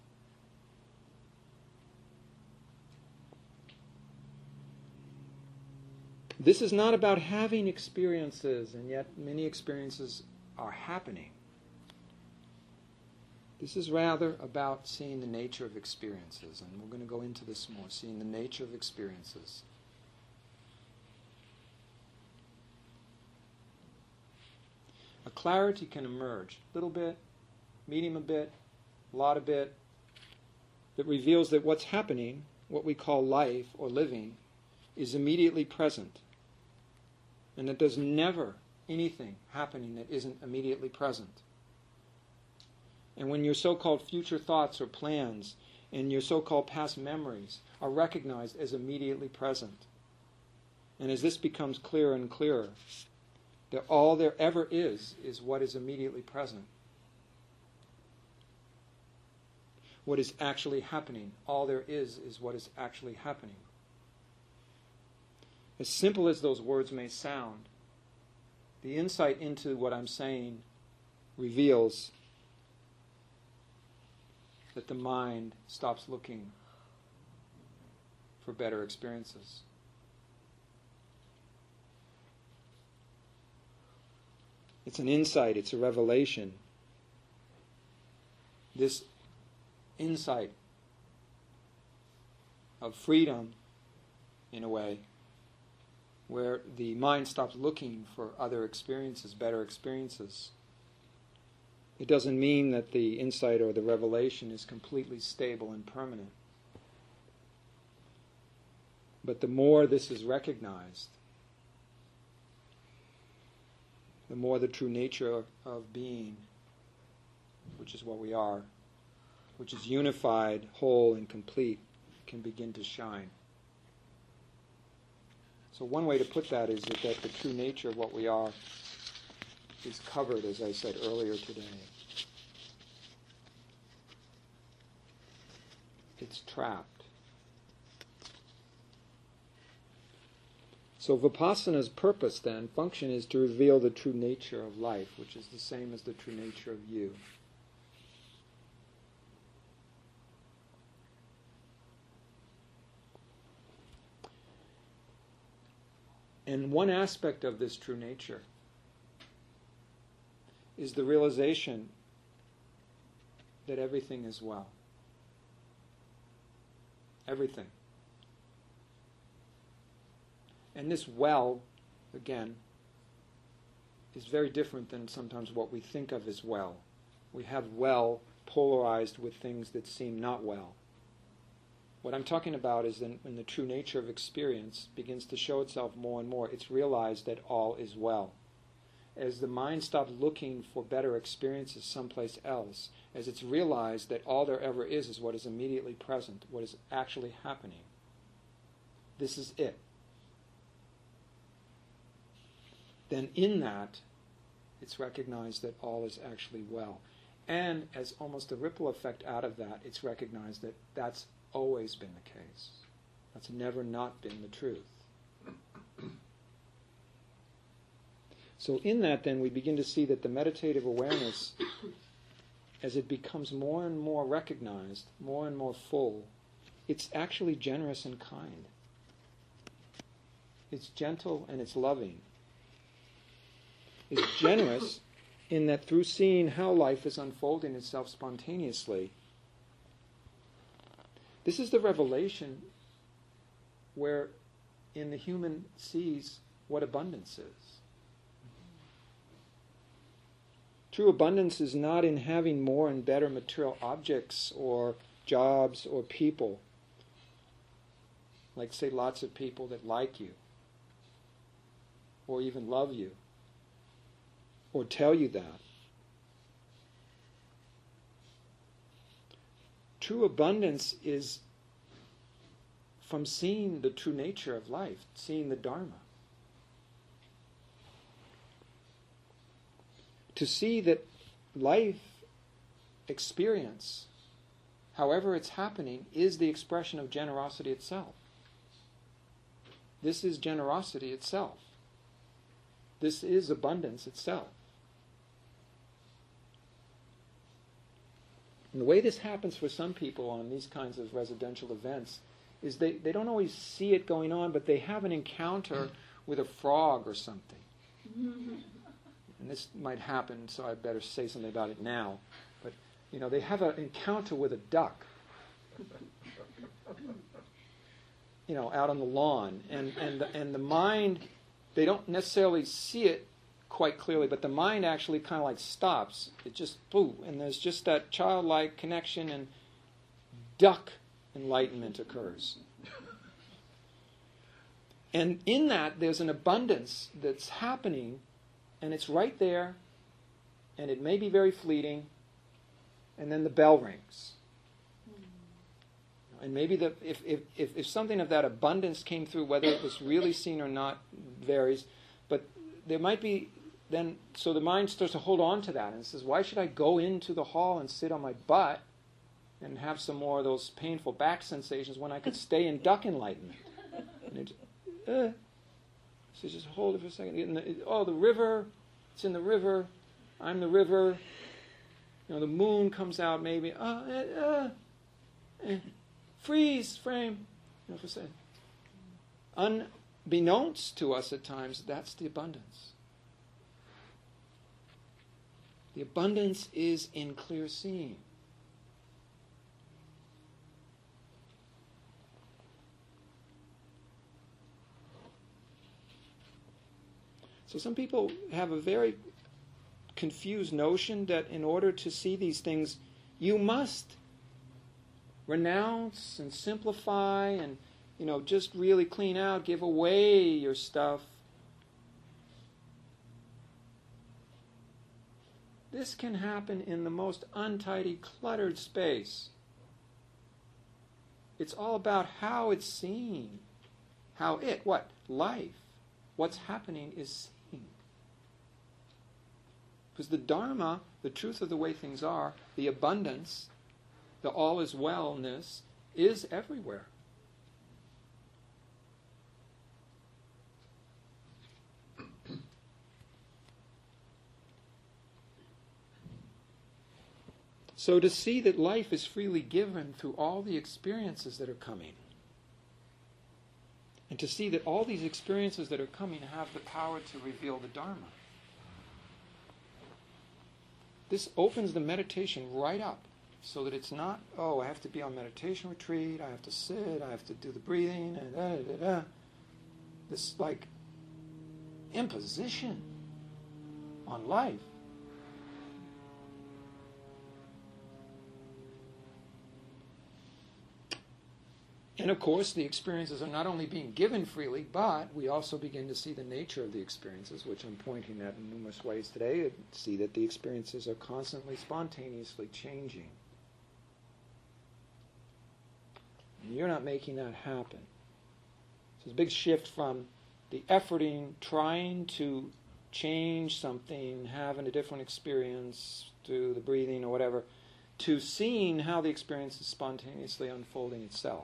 This is not about having experiences, and yet many experiences are happening. This is rather about seeing the nature of experiences, and we're going to go into this more, seeing the nature of experiences. A clarity can emerge, a little bit, medium a bit, a lot a bit, that reveals that what's happening, what we call life or living, is immediately present. And that there's never anything happening that isn't immediately present. And when your so-called future thoughts or plans and your so-called past memories are recognized as immediately present, And as this becomes clearer and clearer, that all there ever is is what is immediately present. What is actually happening. All there is is what is actually happening. As simple as those words may sound, the insight into what I'm saying reveals that the mind stops looking for better experiences. It's an insight, it's a revelation. This insight of freedom, in a way, where the mind stops looking for other experiences, better experiences. It doesn't mean that the insight or the revelation is completely stable and permanent. But the more this is recognized, the more the true nature of being, which is what we are, which is unified, whole, and complete, can begin to shine. So one way to put that is that, that the true nature of what we are is covered, as I said earlier today. It's trapped. So Vipassana's purpose then, function, is to reveal the true nature of life, which is the same as the true nature of you. And one aspect of this true nature is the realization that everything is well. Everything. And this well, again, is very different than sometimes what we think of as well. We have well polarized with things that seem not well. What I'm talking about is when, when the true nature of experience begins to show itself more and more, it's realized that all is well. As the mind stops looking for better experiences someplace else, as it's realized that all there ever is is what is immediately present, what is actually happening, this is it. Then in that, it's recognized that all is actually well. And as almost a ripple effect out of that, it's recognized that that's always been the case. That's never not been the truth. So in that, then, we begin to see that the meditative awareness, as it becomes more and more recognized, more and more full, it's actually generous and kind. It's gentle and it's loving. It's generous in that through seeing how life is unfolding itself spontaneously, this is the revelation where in the human sees what abundance is. True abundance is not in having more and better material objects or jobs or people. Like, say, lots of people that like you or even love you or tell you that. True abundance is from seeing the true nature of life, seeing the Dharma. To see that life experience, however it's happening, is the expression of generosity itself. This is generosity itself. This is abundance itself. And the way this happens for some people on these kinds of residential events is they, they don't always see it going on, but they have an encounter with a frog or something. And this might happen, so I better say something about it now. But, you know, they have an encounter with a duck, you know, out on the lawn. And, and, the, and the mind, they don't necessarily see it quite clearly, but the mind actually kind of like stops. It just, boo, and there's just that childlike connection, and duck enlightenment occurs. And in that, there's an abundance that's happening, and it's right there, and it may be very fleeting, and then the bell rings. And maybe the, if, if, if, if something of that abundance came through, whether it was really seen or not varies, but there might be then, so the mind starts to hold on to that and says, why should I go into the hall and sit on my butt and have some more of those painful back sensations when I could stay in duck enlightenment? And it, uh, so just hold it for a second. In the, oh, the river, it's in the river, I'm the river, you know, the moon comes out maybe, uh, uh, uh, uh freeze frame, you know, for a second. Unbeknownst to us at times, that's the abundance. The abundance is in clear seeing. So some people have a very confused notion that in order to see these things, you must renounce and simplify and, you know, just really clean out, give away your stuff. This can happen in the most untidy, cluttered space. It's all about how it's seen. How it, what? Life. What's happening is seen. Because the Dharma, the truth of the way things are, the abundance, the all is wellness, is everywhere. So to see that life is freely given through all the experiences that are coming, and to see that all these experiences that are coming have the power to reveal the Dharma. This opens the meditation right up so that it's not, oh, I have to be on meditation retreat, I have to sit, I have to do the breathing, and da, da, da. This like imposition on life. And of course, the experiences are not only being given freely, but we also begin to see the nature of the experiences, which I'm pointing at in numerous ways today, and see that the experiences are constantly, spontaneously changing. And you're not making that happen. So there's a big shift from the efforting, trying to change something, having a different experience through the breathing or whatever, to seeing how the experience is spontaneously unfolding itself.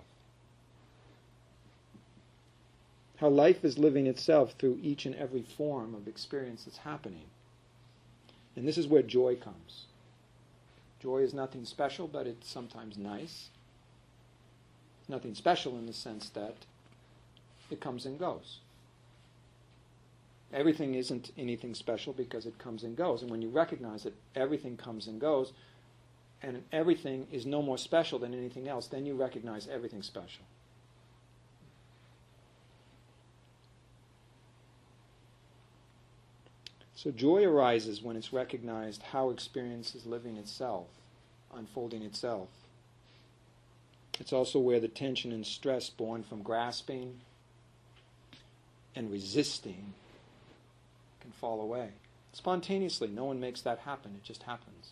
How life is living itself through each and every form of experience that's happening. And this is where joy comes. Joy is nothing special, but it's sometimes nice. It's nothing special in the sense that it comes and goes. Everything isn't anything special because it comes and goes. And when you recognize that everything comes and goes, and everything is no more special than anything else, then you recognize everything's special. So joy arises when it's recognized how experience is living itself, unfolding itself. It's also where the tension and stress born from grasping and resisting can fall away. Spontaneously, no one makes that happen, it just happens.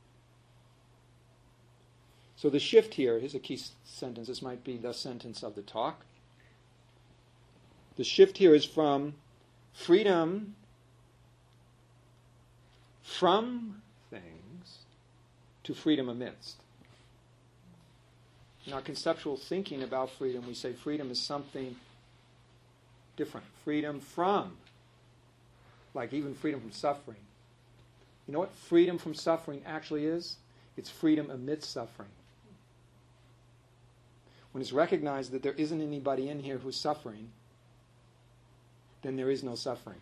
So the shift here, here's a key sentence, this might be the sentence of the talk. The shift here is from freedom from things to freedom amidst. In our conceptual thinking about freedom, we say freedom is something different. Freedom from, like even freedom from suffering. You know what freedom from suffering actually is? It's freedom amidst suffering. When it's recognized that there isn't anybody in here who's suffering, then there is no suffering.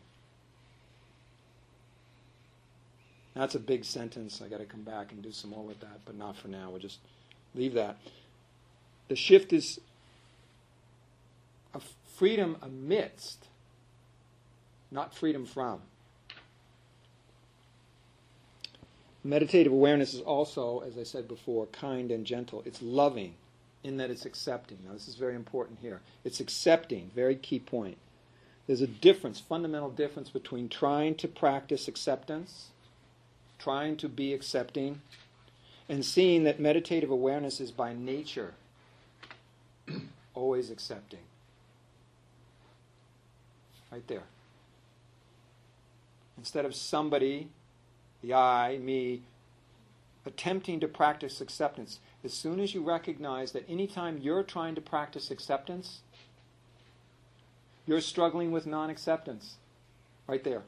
That's a big sentence. I got to come back and do some more with that, but not for now. We'll just leave that. The shift is a freedom amidst, not freedom from. Meditative awareness is also, as I said before, kind and gentle. It's loving in that it's accepting. Now, this is very important here. It's accepting, very key point. There's a difference, fundamental difference between trying to practice acceptance, trying to be accepting, and seeing that meditative awareness is by nature always accepting. Right there. Instead of somebody, the I, me, attempting to practice acceptance, as soon as you recognize that anytime you're trying to practice acceptance, you're struggling with non-acceptance. Right there.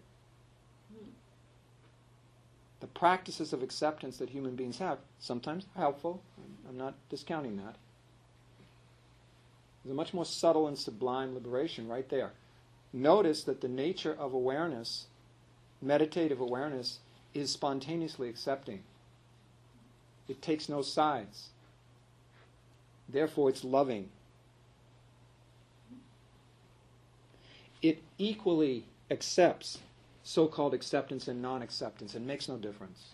The practices of acceptance that human beings have, sometimes helpful, I'm not discounting that. There's a much more subtle and sublime liberation right there. Notice that the nature of awareness, meditative awareness, is spontaneously accepting. It takes no sides. Therefore, it's loving. It equally accepts so-called acceptance and non-acceptance and makes no difference.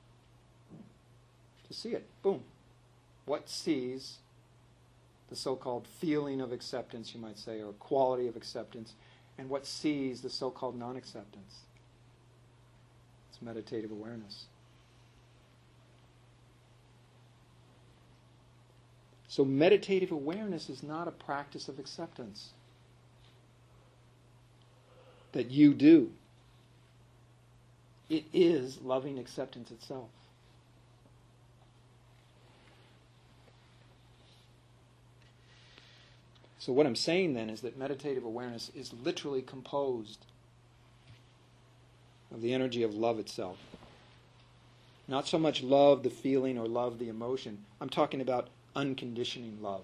To see it, boom. What sees the so-called feeling of acceptance, you might say, or quality of acceptance, and what sees the so-called non-acceptance? It's meditative awareness. So meditative awareness is not a practice of acceptance that you do. It is loving acceptance itself. So what I'm saying then is that meditative awareness is literally composed of the energy of love itself. Not so much love the feeling or love the emotion. I'm talking about unconditioning love.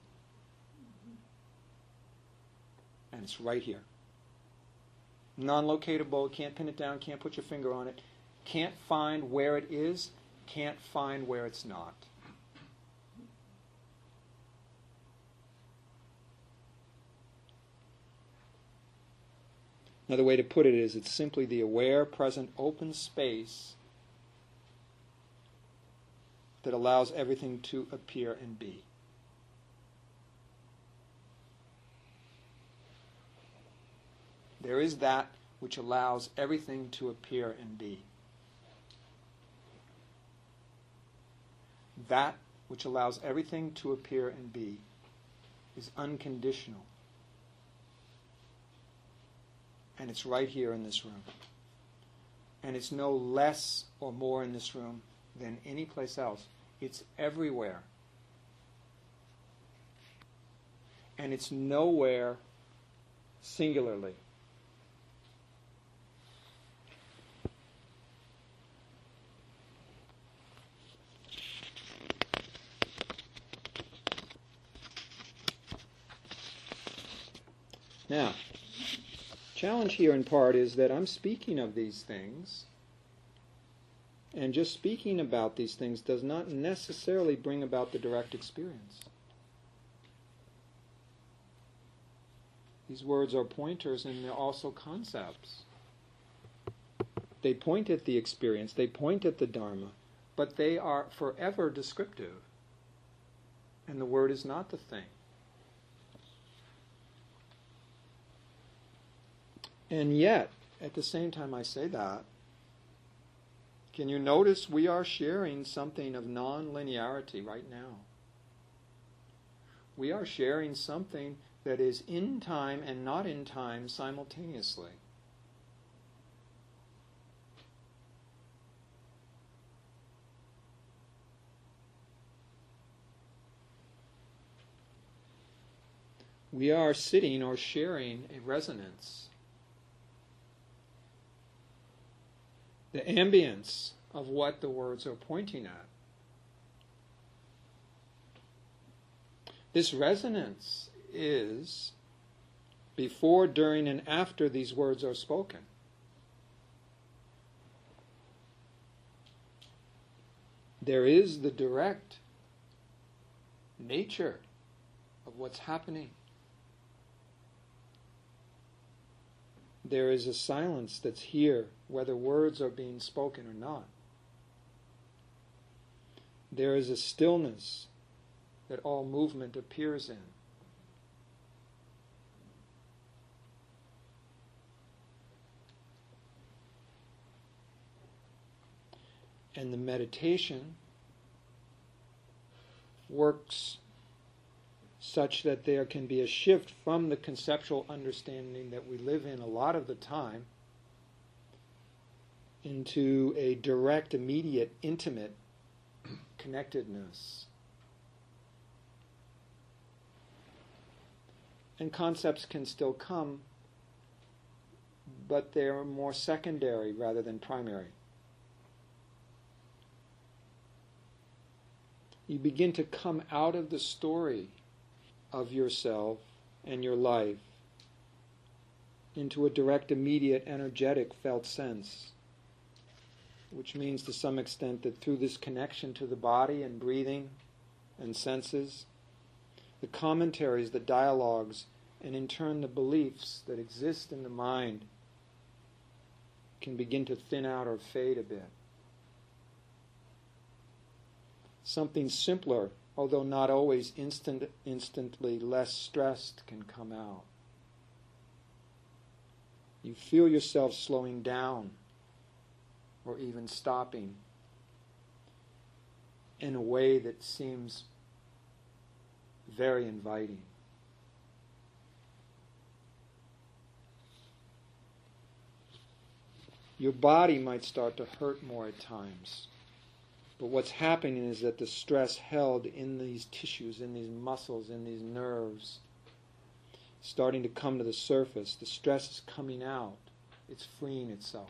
And it's right here. Non-locatable, can't pin it down, can't put your finger on it, can't find where it is, can't find where it's not. Another way to put it is it's simply the aware, present, open space that allows everything to appear and be. There is that which allows everything to appear and be. That which allows everything to appear and be is unconditional. And it's right here in this room. And it's no less or more in this room than any place else. It's everywhere. And it's nowhere singularly. Now, challenge here in part is that I'm speaking of these things, and just speaking about these things does not necessarily bring about the direct experience. These words are pointers and they're also concepts. They point at the experience, they point at the Dharma, but they are forever descriptive. And the word is not the thing. And yet, at the same time I say that, can you notice we are sharing something of non-linearity right now? We are sharing something that is in time and not in time simultaneously. We are sitting or sharing a resonance. The ambience of what the words are pointing at. This resonance is before, during, and after these words are spoken. There is the direct nature of what's happening. There is a silence that's here, whether words are being spoken or not. There is a stillness that all movement appears in. And the meditation works such that there can be a shift from the conceptual understanding that we live in a lot of the time into a direct, immediate, intimate connectedness. And concepts can still come, but they're more secondary rather than primary. You begin to come out of the story of yourself and your life into a direct, immediate, energetic, felt sense, which means to some extent that through this connection to the body and breathing and senses, the commentaries, the dialogues, and in turn the beliefs that exist in the mind can begin to thin out or fade a bit. Something simpler, although not always instant, instantly less stressed, can come out. You feel yourself slowing down or even stopping in a way that seems very inviting. Your body might start to hurt more at times. But what's happening is that the stress held in these tissues, in these muscles, in these nerves, starting to come to the surface. The stress is coming out. It's freeing itself.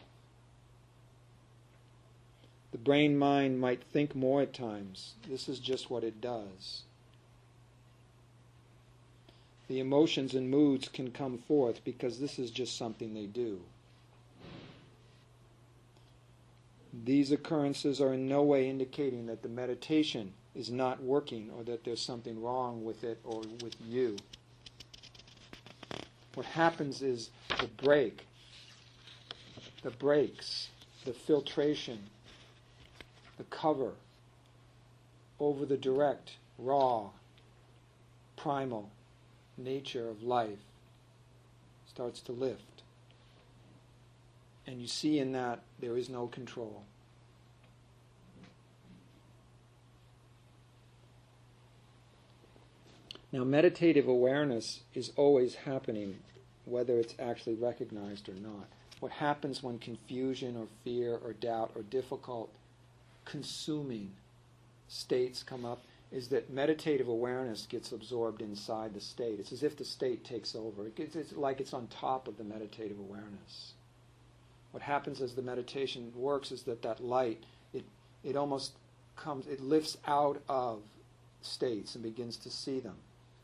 The brain mind might think more at times. This is just what it does. The emotions and moods can come forth because this is just something they do. These occurrences are in no way indicating that the meditation is not working or that there's something wrong with it or with you. What happens is the break, the breaks, the filtration, the cover over the direct, raw, primal nature of life starts to lift. And you see in that there is no control. Now, meditative awareness is always happening, whether it's actually recognized or not. What happens when confusion or fear or doubt or difficult, consuming states come up is that meditative awareness gets absorbed inside the state. It's as if the state takes over. It gets, it's like it's on top of the meditative awareness. What happens as the meditation works is that that light, it it almost comes, it lifts out of states and begins to see them.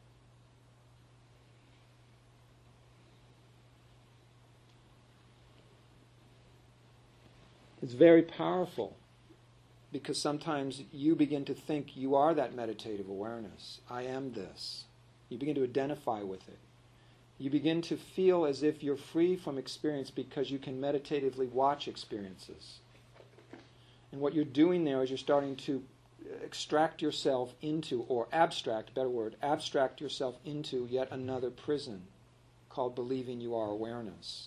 It's very powerful because sometimes you begin to think you are that meditative awareness. I am this. You begin to identify with it. You begin to feel as if you're free from experience because you can meditatively watch experiences. And what you're doing there is you're starting to extract yourself into, or abstract, better word, abstract yourself into yet another prison called believing you are awareness.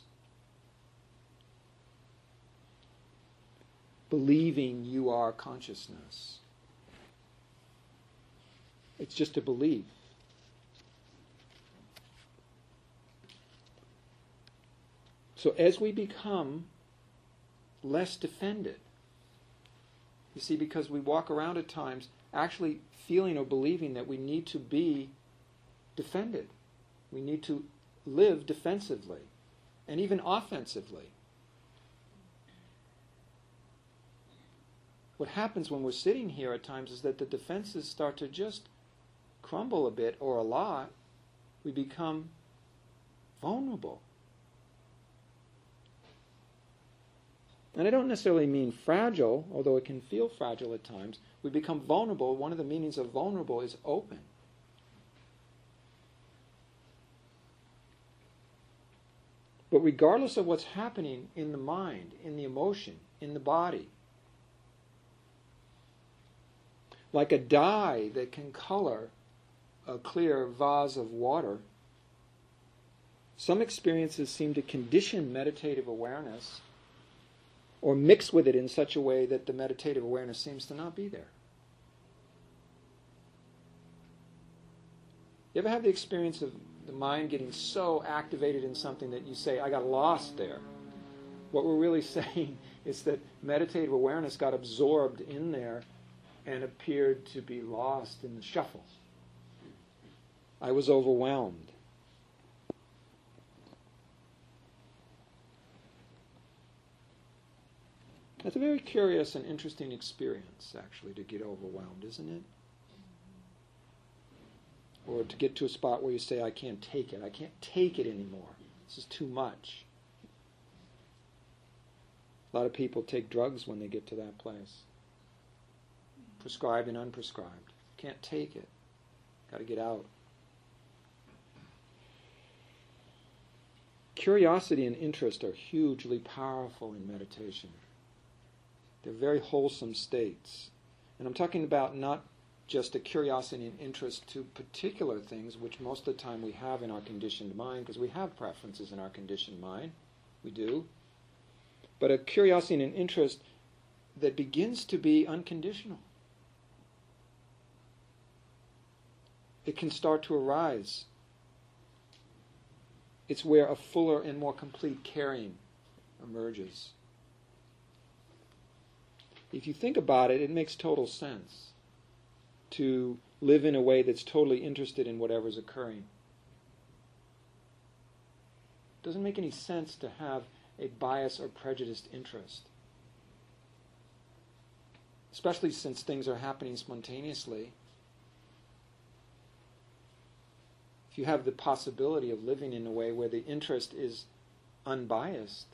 Believing you are consciousness. It's just a belief. So as we become less defended, you see, because we walk around at times actually feeling or believing that we need to be defended. We need to live defensively and even offensively. What happens when we're sitting here at times is that the defenses start to just crumble a bit or a lot. We become vulnerable. And I don't necessarily mean fragile, although it can feel fragile at times. We become vulnerable. One of the meanings of vulnerable is open. But regardless of what's happening in the mind, in the emotion, in the body, like a dye that can color a clear vase of water, some experiences seem to condition meditative awareness or mix with it in such a way that the meditative awareness seems to not be there. You ever have the experience of the mind getting so activated in something that you say, I got lost there? What we're really saying is that meditative awareness got absorbed in there and appeared to be lost in the shuffle. I was overwhelmed. That's a very curious and interesting experience, actually, to get overwhelmed, isn't it? Or to get to a spot where you say, I can't take it. I can't take it anymore. This is too much. A lot of people take drugs when they get to that place. Prescribed and unprescribed. Can't take it. Got to get out. Curiosity and interest are hugely powerful in meditation. They're very wholesome states. And I'm talking about not just a curiosity and interest to particular things, which most of the time we have in our conditioned mind, because we have preferences in our conditioned mind. We do. But a curiosity and an interest that begins to be unconditional. It can start to arise. It's where a fuller and more complete caring emerges. If you think about it, it makes total sense to live in a way that's totally interested in whatever's occurring. It doesn't make any sense to have a bias or prejudiced interest. Especially since things are happening spontaneously. If you have the possibility of living in a way where the interest is unbiased,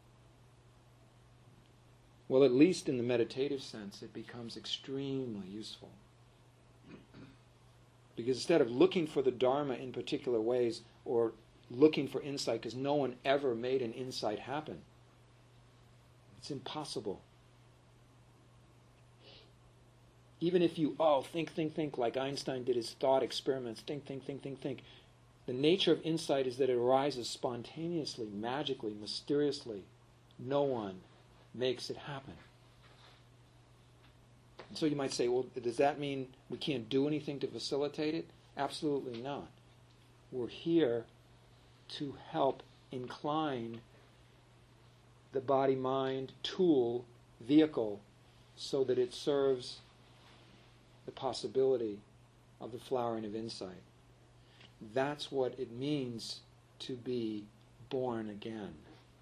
well, at least in the meditative sense, it becomes extremely useful. Because instead of looking for the Dharma in particular ways, or looking for insight, because no one ever made an insight happen, it's impossible. Even if you, oh, think, think, think, like Einstein did his thought experiments, think, think, think, think, think. The nature of insight is that it arises spontaneously, magically, mysteriously. No one makes it happen. And so you might say, well, does that mean we can't do anything to facilitate it? Absolutely not. We're here to help incline the body-mind tool, vehicle, so that it serves the possibility of the flowering of insight. That's what it means to be born again.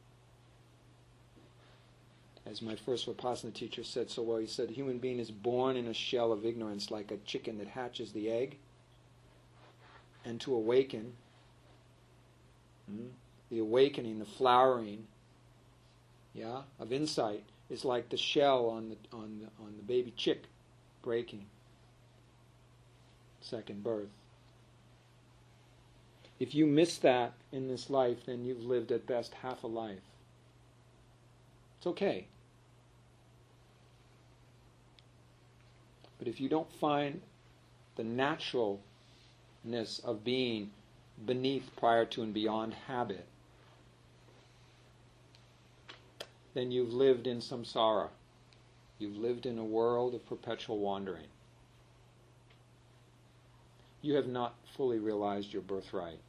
As my first Vipassana teacher said so well, he said, the human being is born in a shell of ignorance like a chicken that hatches the egg. And to awaken, hmm, the awakening, the flowering, yeah, of insight is like the shell on the on the, on the baby chick breaking. Second birth. If you miss that in this life, then you've lived at best half a life. It's okay. But if you don't find the naturalness of being beneath, prior to, and beyond habit, then you've lived in samsara. You've lived in a world of perpetual wandering. You have not fully realized your birthright.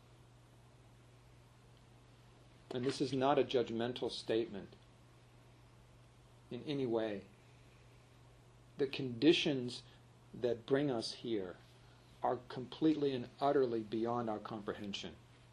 And this is not a judgmental statement in any way. The conditions that bring us here are completely and utterly beyond our comprehension.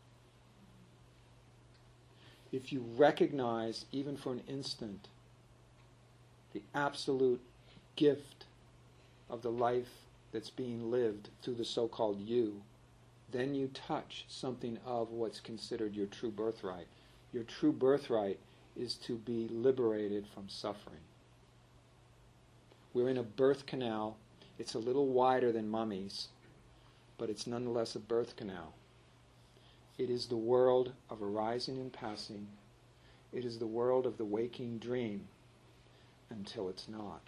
If you recognize, even for an instant, the absolute gift of the life that's being lived through the so-called you, then you touch something of what's considered your true birthright. Your true birthright is to be liberated from suffering. We're in a birth canal. It's a little wider than Mummy's, but it's nonetheless a birth canal. It is the world of arising and passing. It is the world of the waking dream until it's not.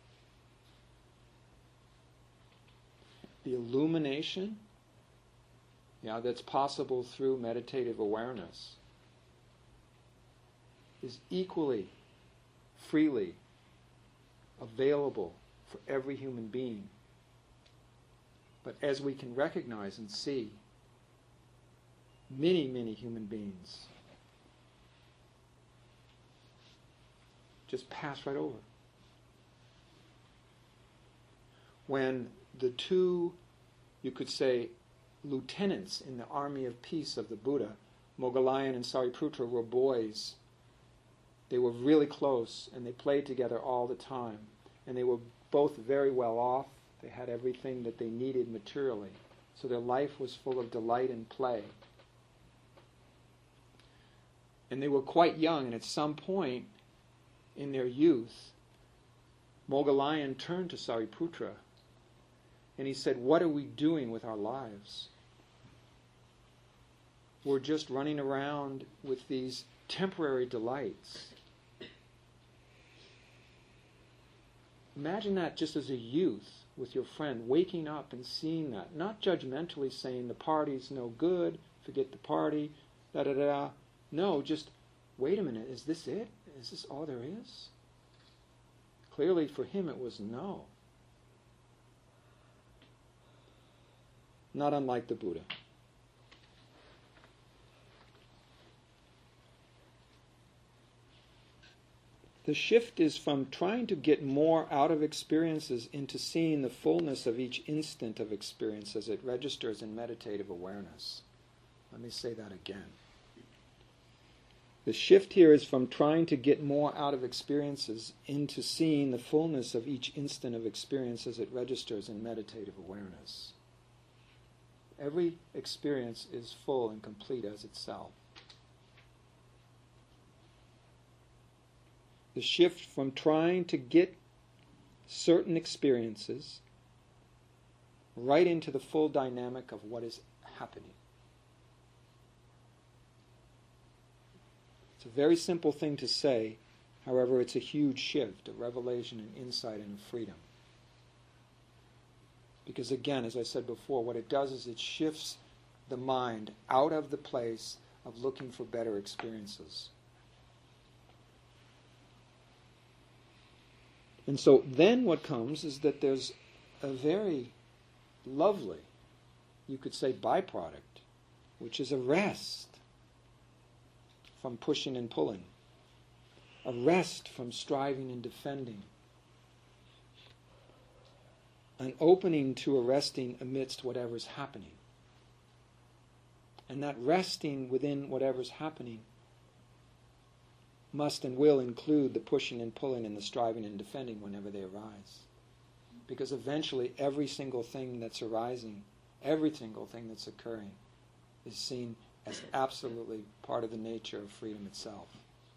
The illumination, yeah, that's possible through meditative awareness is equally, freely available for every human being. But as we can recognize and see, many, many human beings just pass right over. When the two, you could say, lieutenants in the army of peace of the Buddha, Moggallāyan and Sariputra, were boys. They were really close, and they played together all the time. And they were both very well off. They had everything that they needed materially. So their life was full of delight and play. And they were quite young, and at some point in their youth, Moggallāyan turned to Sariputra, and he said, "What are we doing with our lives? We're just running around with these temporary delights." Imagine that just as a youth with your friend, waking up and seeing that, not judgmentally saying the party's no good, forget the party, da da da. No, just, wait a minute, is this it? Is this all there is? Clearly for him it was no. Not unlike the Buddha. The shift is from trying to get more out of experiences into seeing the fullness of each instant of experience as it registers in meditative awareness. Let me say that again. The shift here is from trying to get more out of experiences into seeing the fullness of each instant of experience as it registers in meditative awareness. Every experience is full and complete as itself. The shift from trying to get certain experiences right into the full dynamic of what is happening. It's a very simple thing to say, however, it's a huge shift, a revelation, an insight, and a freedom. Because again, as I said before, what it does is it shifts the mind out of the place of looking for better experiences. And so then what comes is that there's a very lovely, you could say, byproduct, which is a rest from pushing and pulling, a rest from striving and defending, an opening to a resting amidst whatever's happening. And that resting within whatever's happening must and will include the pushing and pulling and the striving and defending whenever they arise. Because eventually every single thing that's arising, every single thing that's occurring, is seen as absolutely part of the nature of freedom itself.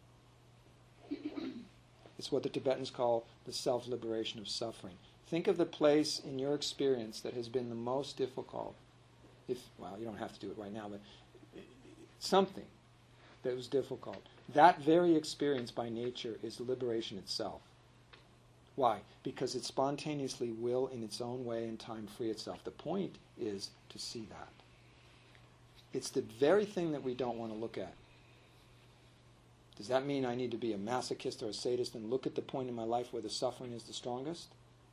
It's what the Tibetans call the self-liberation of suffering. Think of the place in your experience that has been the most difficult. If, well, you don't have to do it right now, but something that was difficult. That very experience by nature is liberation itself. Why? Because it spontaneously will, in its own way and time, free itself. The point is to see that. It's the very thing that we don't want to look at. Does that mean I need to be a masochist or a sadist and look at the point in my life where the suffering is the strongest?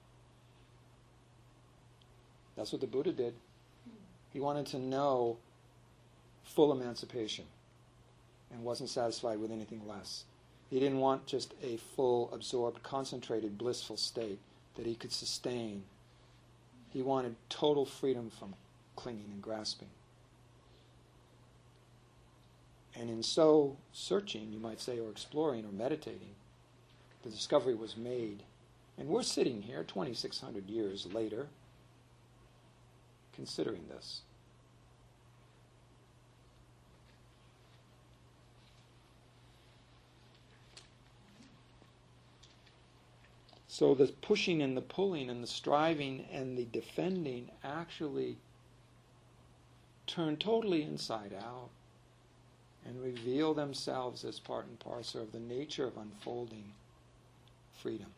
That's what the Buddha did. He wanted to know full emancipation and wasn't satisfied with anything less. He didn't want just a full, absorbed, concentrated, blissful state that he could sustain. He wanted total freedom from clinging and grasping. And in so searching, you might say, or exploring or meditating, the discovery was made. And we're sitting here twenty-six hundred years later considering this. So the pushing and the pulling and the striving and the defending actually turn totally inside out and reveal themselves as part and parcel of the nature of unfolding freedom.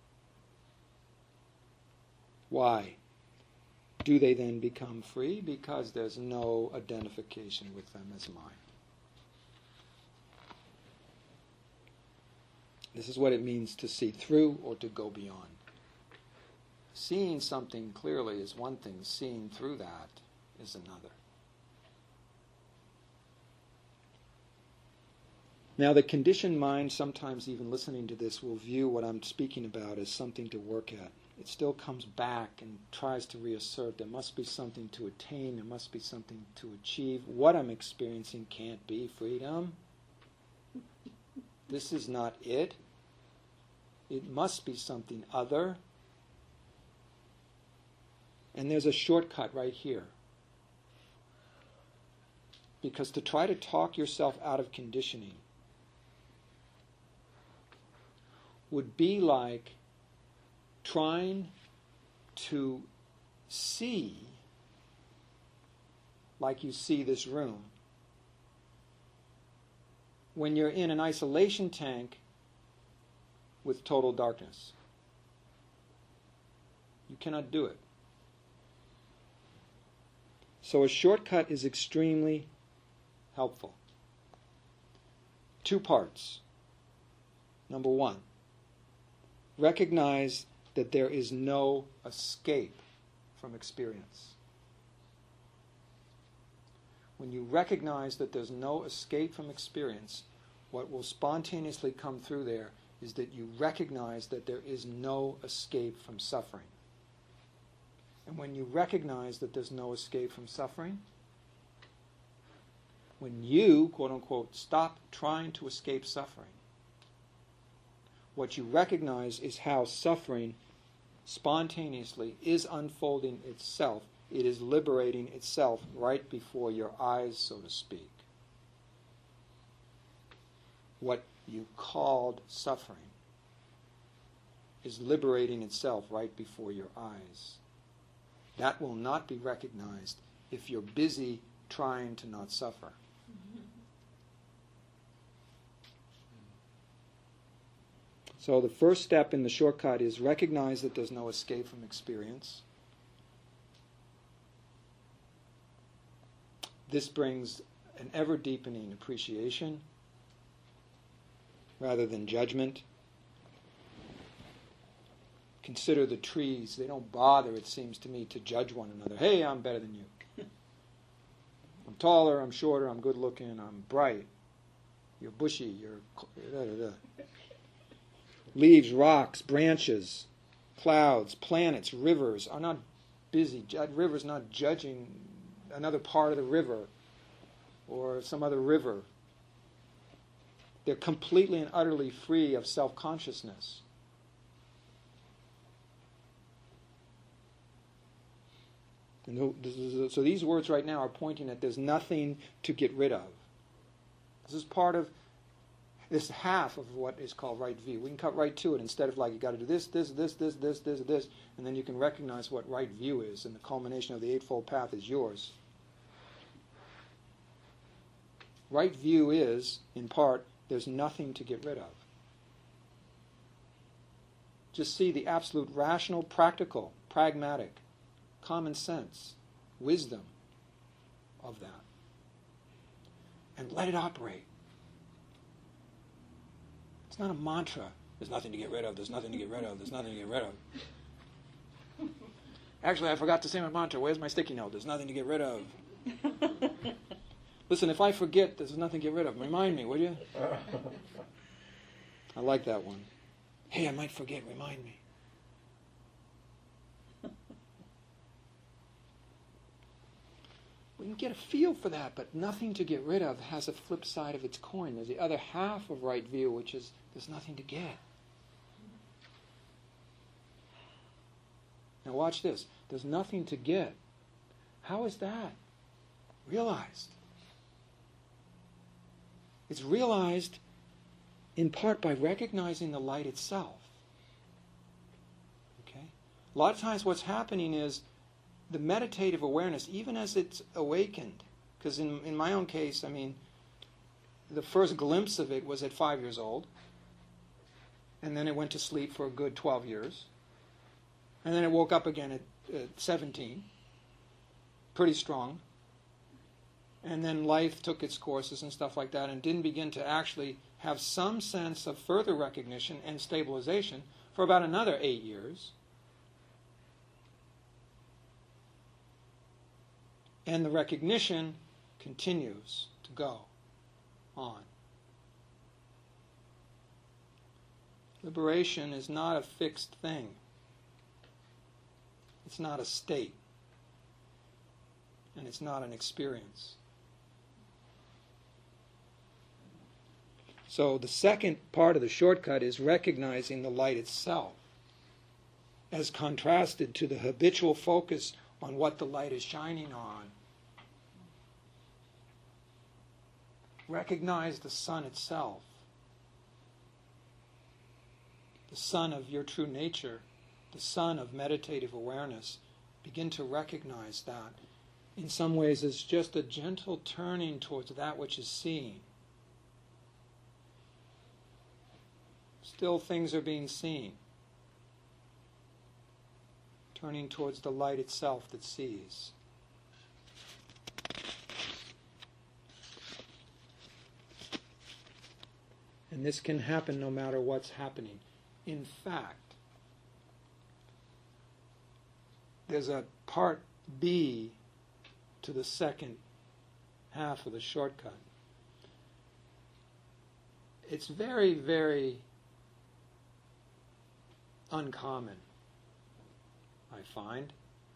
Why do they then become free? Because there's no identification with them as mine. This is what it means to see through or to go beyond. seeing something clearly is one thing. Seeing through that is another. Now, the conditioned mind, sometimes even listening to this, will view what I'm speaking about as something to work at. It still comes back and tries to reassert there must be something to attain, there must be something to achieve. What I'm experiencing can't be freedom. This is not it. It must be something other. And there's a shortcut right here. Because to try to talk yourself out of conditioning would be like trying to see like you see this room when you're in an isolation tank with total darkness. You cannot do it. So a shortcut is extremely helpful. Two parts. Number one, recognize that there is no escape from experience. When you recognize that there's no escape from experience, what will spontaneously come through there is that you recognize that there is no escape from suffering. And when you recognize that there's no escape from suffering, when you, quote unquote, stop trying to escape suffering, what you recognize is how suffering spontaneously is unfolding itself. It is liberating itself right before your eyes, so to speak. What you called suffering is liberating itself right before your eyes. That will not be recognized if you're busy trying to not suffer. So the first step in the shortcut is recognize that there's no escape from experience. This brings an ever-deepening appreciation rather than judgment. Consider the trees. They don't bother, it seems to me, to judge one another. Hey, I'm better than you. I'm taller, I'm shorter, I'm good looking, I'm bright. You're bushy, you're... Da, da, da. Leaves, rocks, branches, clouds, planets, rivers are not busy. A river's not judging another part of the river or some other river. They're completely and utterly free of self-consciousness. And so these words right now are pointing at there's nothing to get rid of. This is part of this half of what is called right view. We can cut right to it instead of like you got to do this, this, this, this, this, this, this, and then you can recognize what right view is, and the culmination of the Eightfold Path is yours. Right view is, in part, there's nothing to get rid of. Just see the absolute rational, practical, pragmatic, common sense, wisdom of that. And let it operate. It's not a mantra. There's nothing to get rid of, there's nothing to get rid of, there's nothing to get rid of. Actually, I forgot to say my mantra. Where's my sticky note? There's nothing to get rid of. Listen, if I forget, there's nothing to get rid of. Remind me, will you? I like that one. Hey, I might forget. Remind me. We can get a feel for that, but nothing to get rid of has a flip side of its coin. There's the other half of right view, which is there's nothing to get. Now watch this. There's nothing to get. How is that realized? It's realized in part by recognizing the light itself. Okay? A lot of times what's happening is the meditative awareness, even as it's awakened, because in, in my own case, I mean, the first glimpse of it was at five years old, and then it went to sleep for a good twelve years, and then it woke up again at, at seventeen, pretty strong, and then life took its courses and stuff like that, and didn't begin to actually have some sense of further recognition and stabilization for about another eight years. And the recognition continues to go on. Liberation is not a fixed thing. It's not a state. And it's not an experience. So the second part of the shortcut is recognizing the light itself as contrasted to the habitual focus on what the light is shining on. Recognize the sun itself, the sun of your true nature, the sun of meditative awareness. Begin to recognize that in some ways as just a gentle turning towards that which is seen. Still things are being seen. Turning towards the light itself that sees. And this can happen no matter what's happening. In fact, there's a part B to the second half of the shortcut. It's very, very uncommon, I find.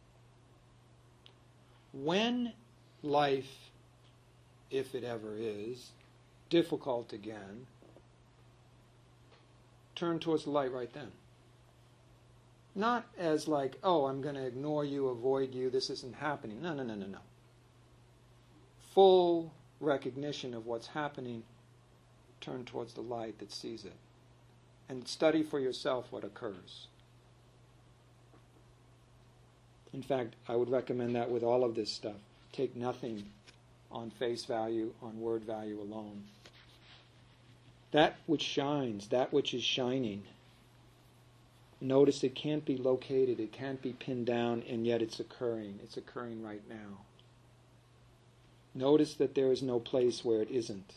When life, if it ever is, difficult again, turn towards the light right then. Not as like, oh, I'm going to ignore you, avoid you, this isn't happening. No, no, no, no, no. Full recognition of what's happening, turn towards the light that sees it. And study for yourself what occurs. In fact, I would recommend that with all of this stuff. Take nothing on face value, on word value alone. That which shines, that which is shining, notice it can't be located, it can't be pinned down, and yet it's occurring. It's occurring right now. Notice that there is no place where it isn't.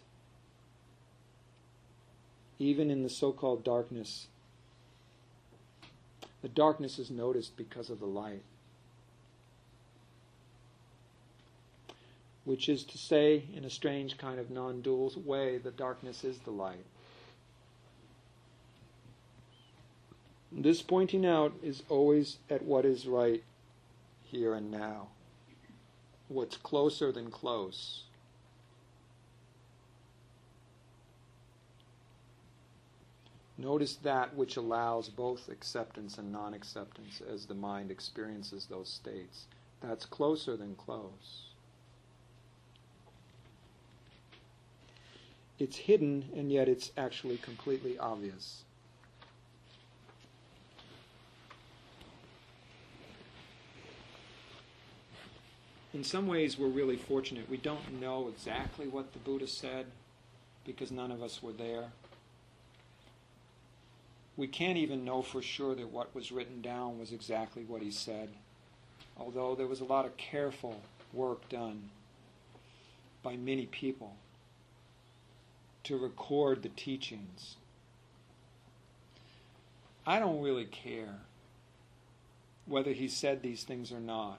Even in the so-called darkness, the darkness is noticed because of the light. Which is to say, in a strange kind of non-dual way, the darkness is the light. This pointing out is always at what is right here and now. What's closer than close. Notice that which allows both acceptance and non-acceptance as the mind experiences those states. That's closer than close. It's hidden, and yet it's actually completely obvious. In some ways, we're really fortunate. We don't know exactly what the Buddha said because none of us were there. We can't even know for sure that what was written down was exactly what he said, although there was a lot of careful work done by many people to record the teachings. I don't really care whether he said these things or not.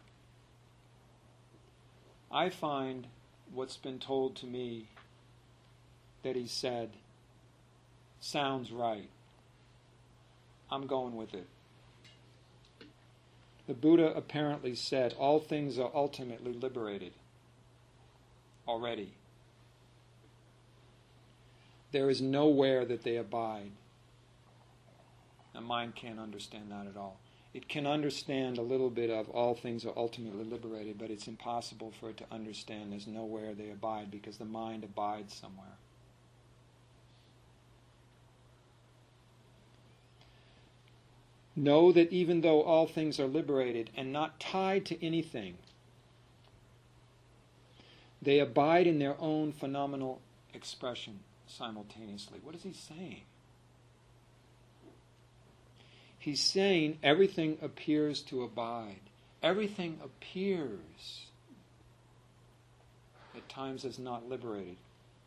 I find what's been told to me that he said sounds right. I'm going with it. The Buddha apparently said all things are ultimately liberated already. There is nowhere that they abide. The mind can't understand that at all. It can understand a little bit of all things are ultimately liberated, but it's impossible for it to understand there's nowhere they abide because the mind abides somewhere. Know that even though all things are liberated and not tied to anything, they abide in their own phenomenal expression simultaneously. What is he saying? He's saying everything appears to abide. Everything appears at times as not liberated.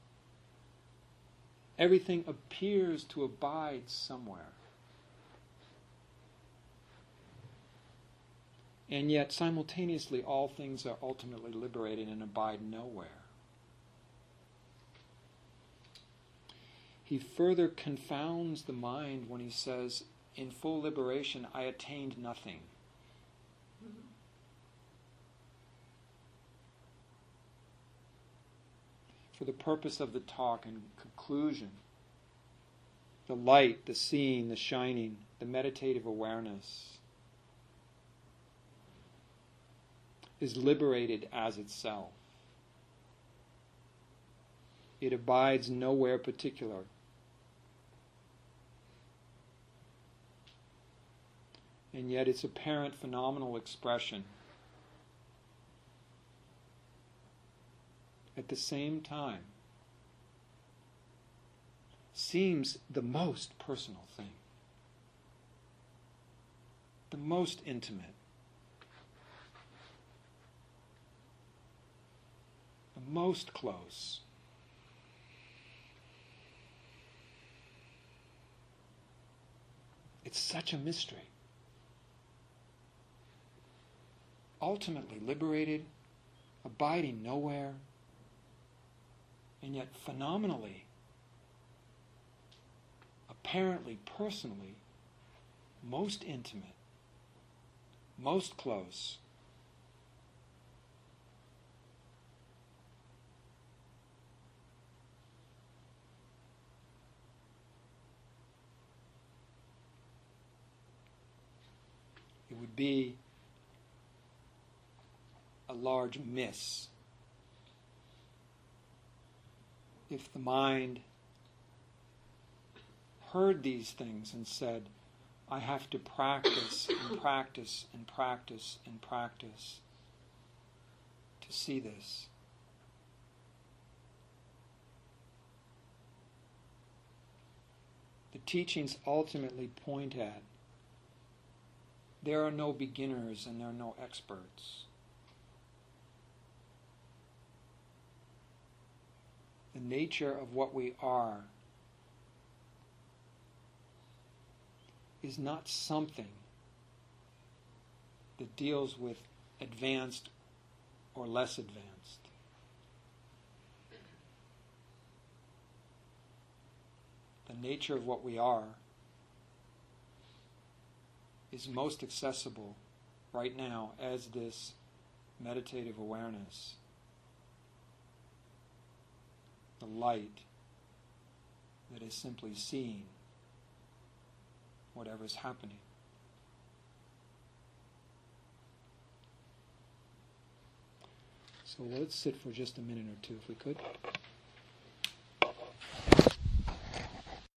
Everything appears to abide somewhere. And yet, simultaneously, all things are ultimately liberated and abide nowhere. He further confounds the mind when he says, in full liberation, I attained nothing. For the purpose of the talk and conclusion, the light, the seeing, the shining, the meditative awareness is liberated as itself. It abides nowhere particular. And yet its apparent phenomenal expression at the same time seems the most personal thing, the most intimate, the most close. It's such a mystery. Ultimately liberated, abiding nowhere, and yet phenomenally, apparently, personally, most intimate, most close. It would be a large miss if the mind heard these things and said, I have to practice and practice and practice and practice to see this. The teachings ultimately point at there are no beginners and there are no experts. The nature of what we are is not something that deals with advanced or less advanced. The nature of what we are is most accessible right now as this meditative awareness, the light that is simply seeing whatever's happening. So let's sit for just a minute or two if we could.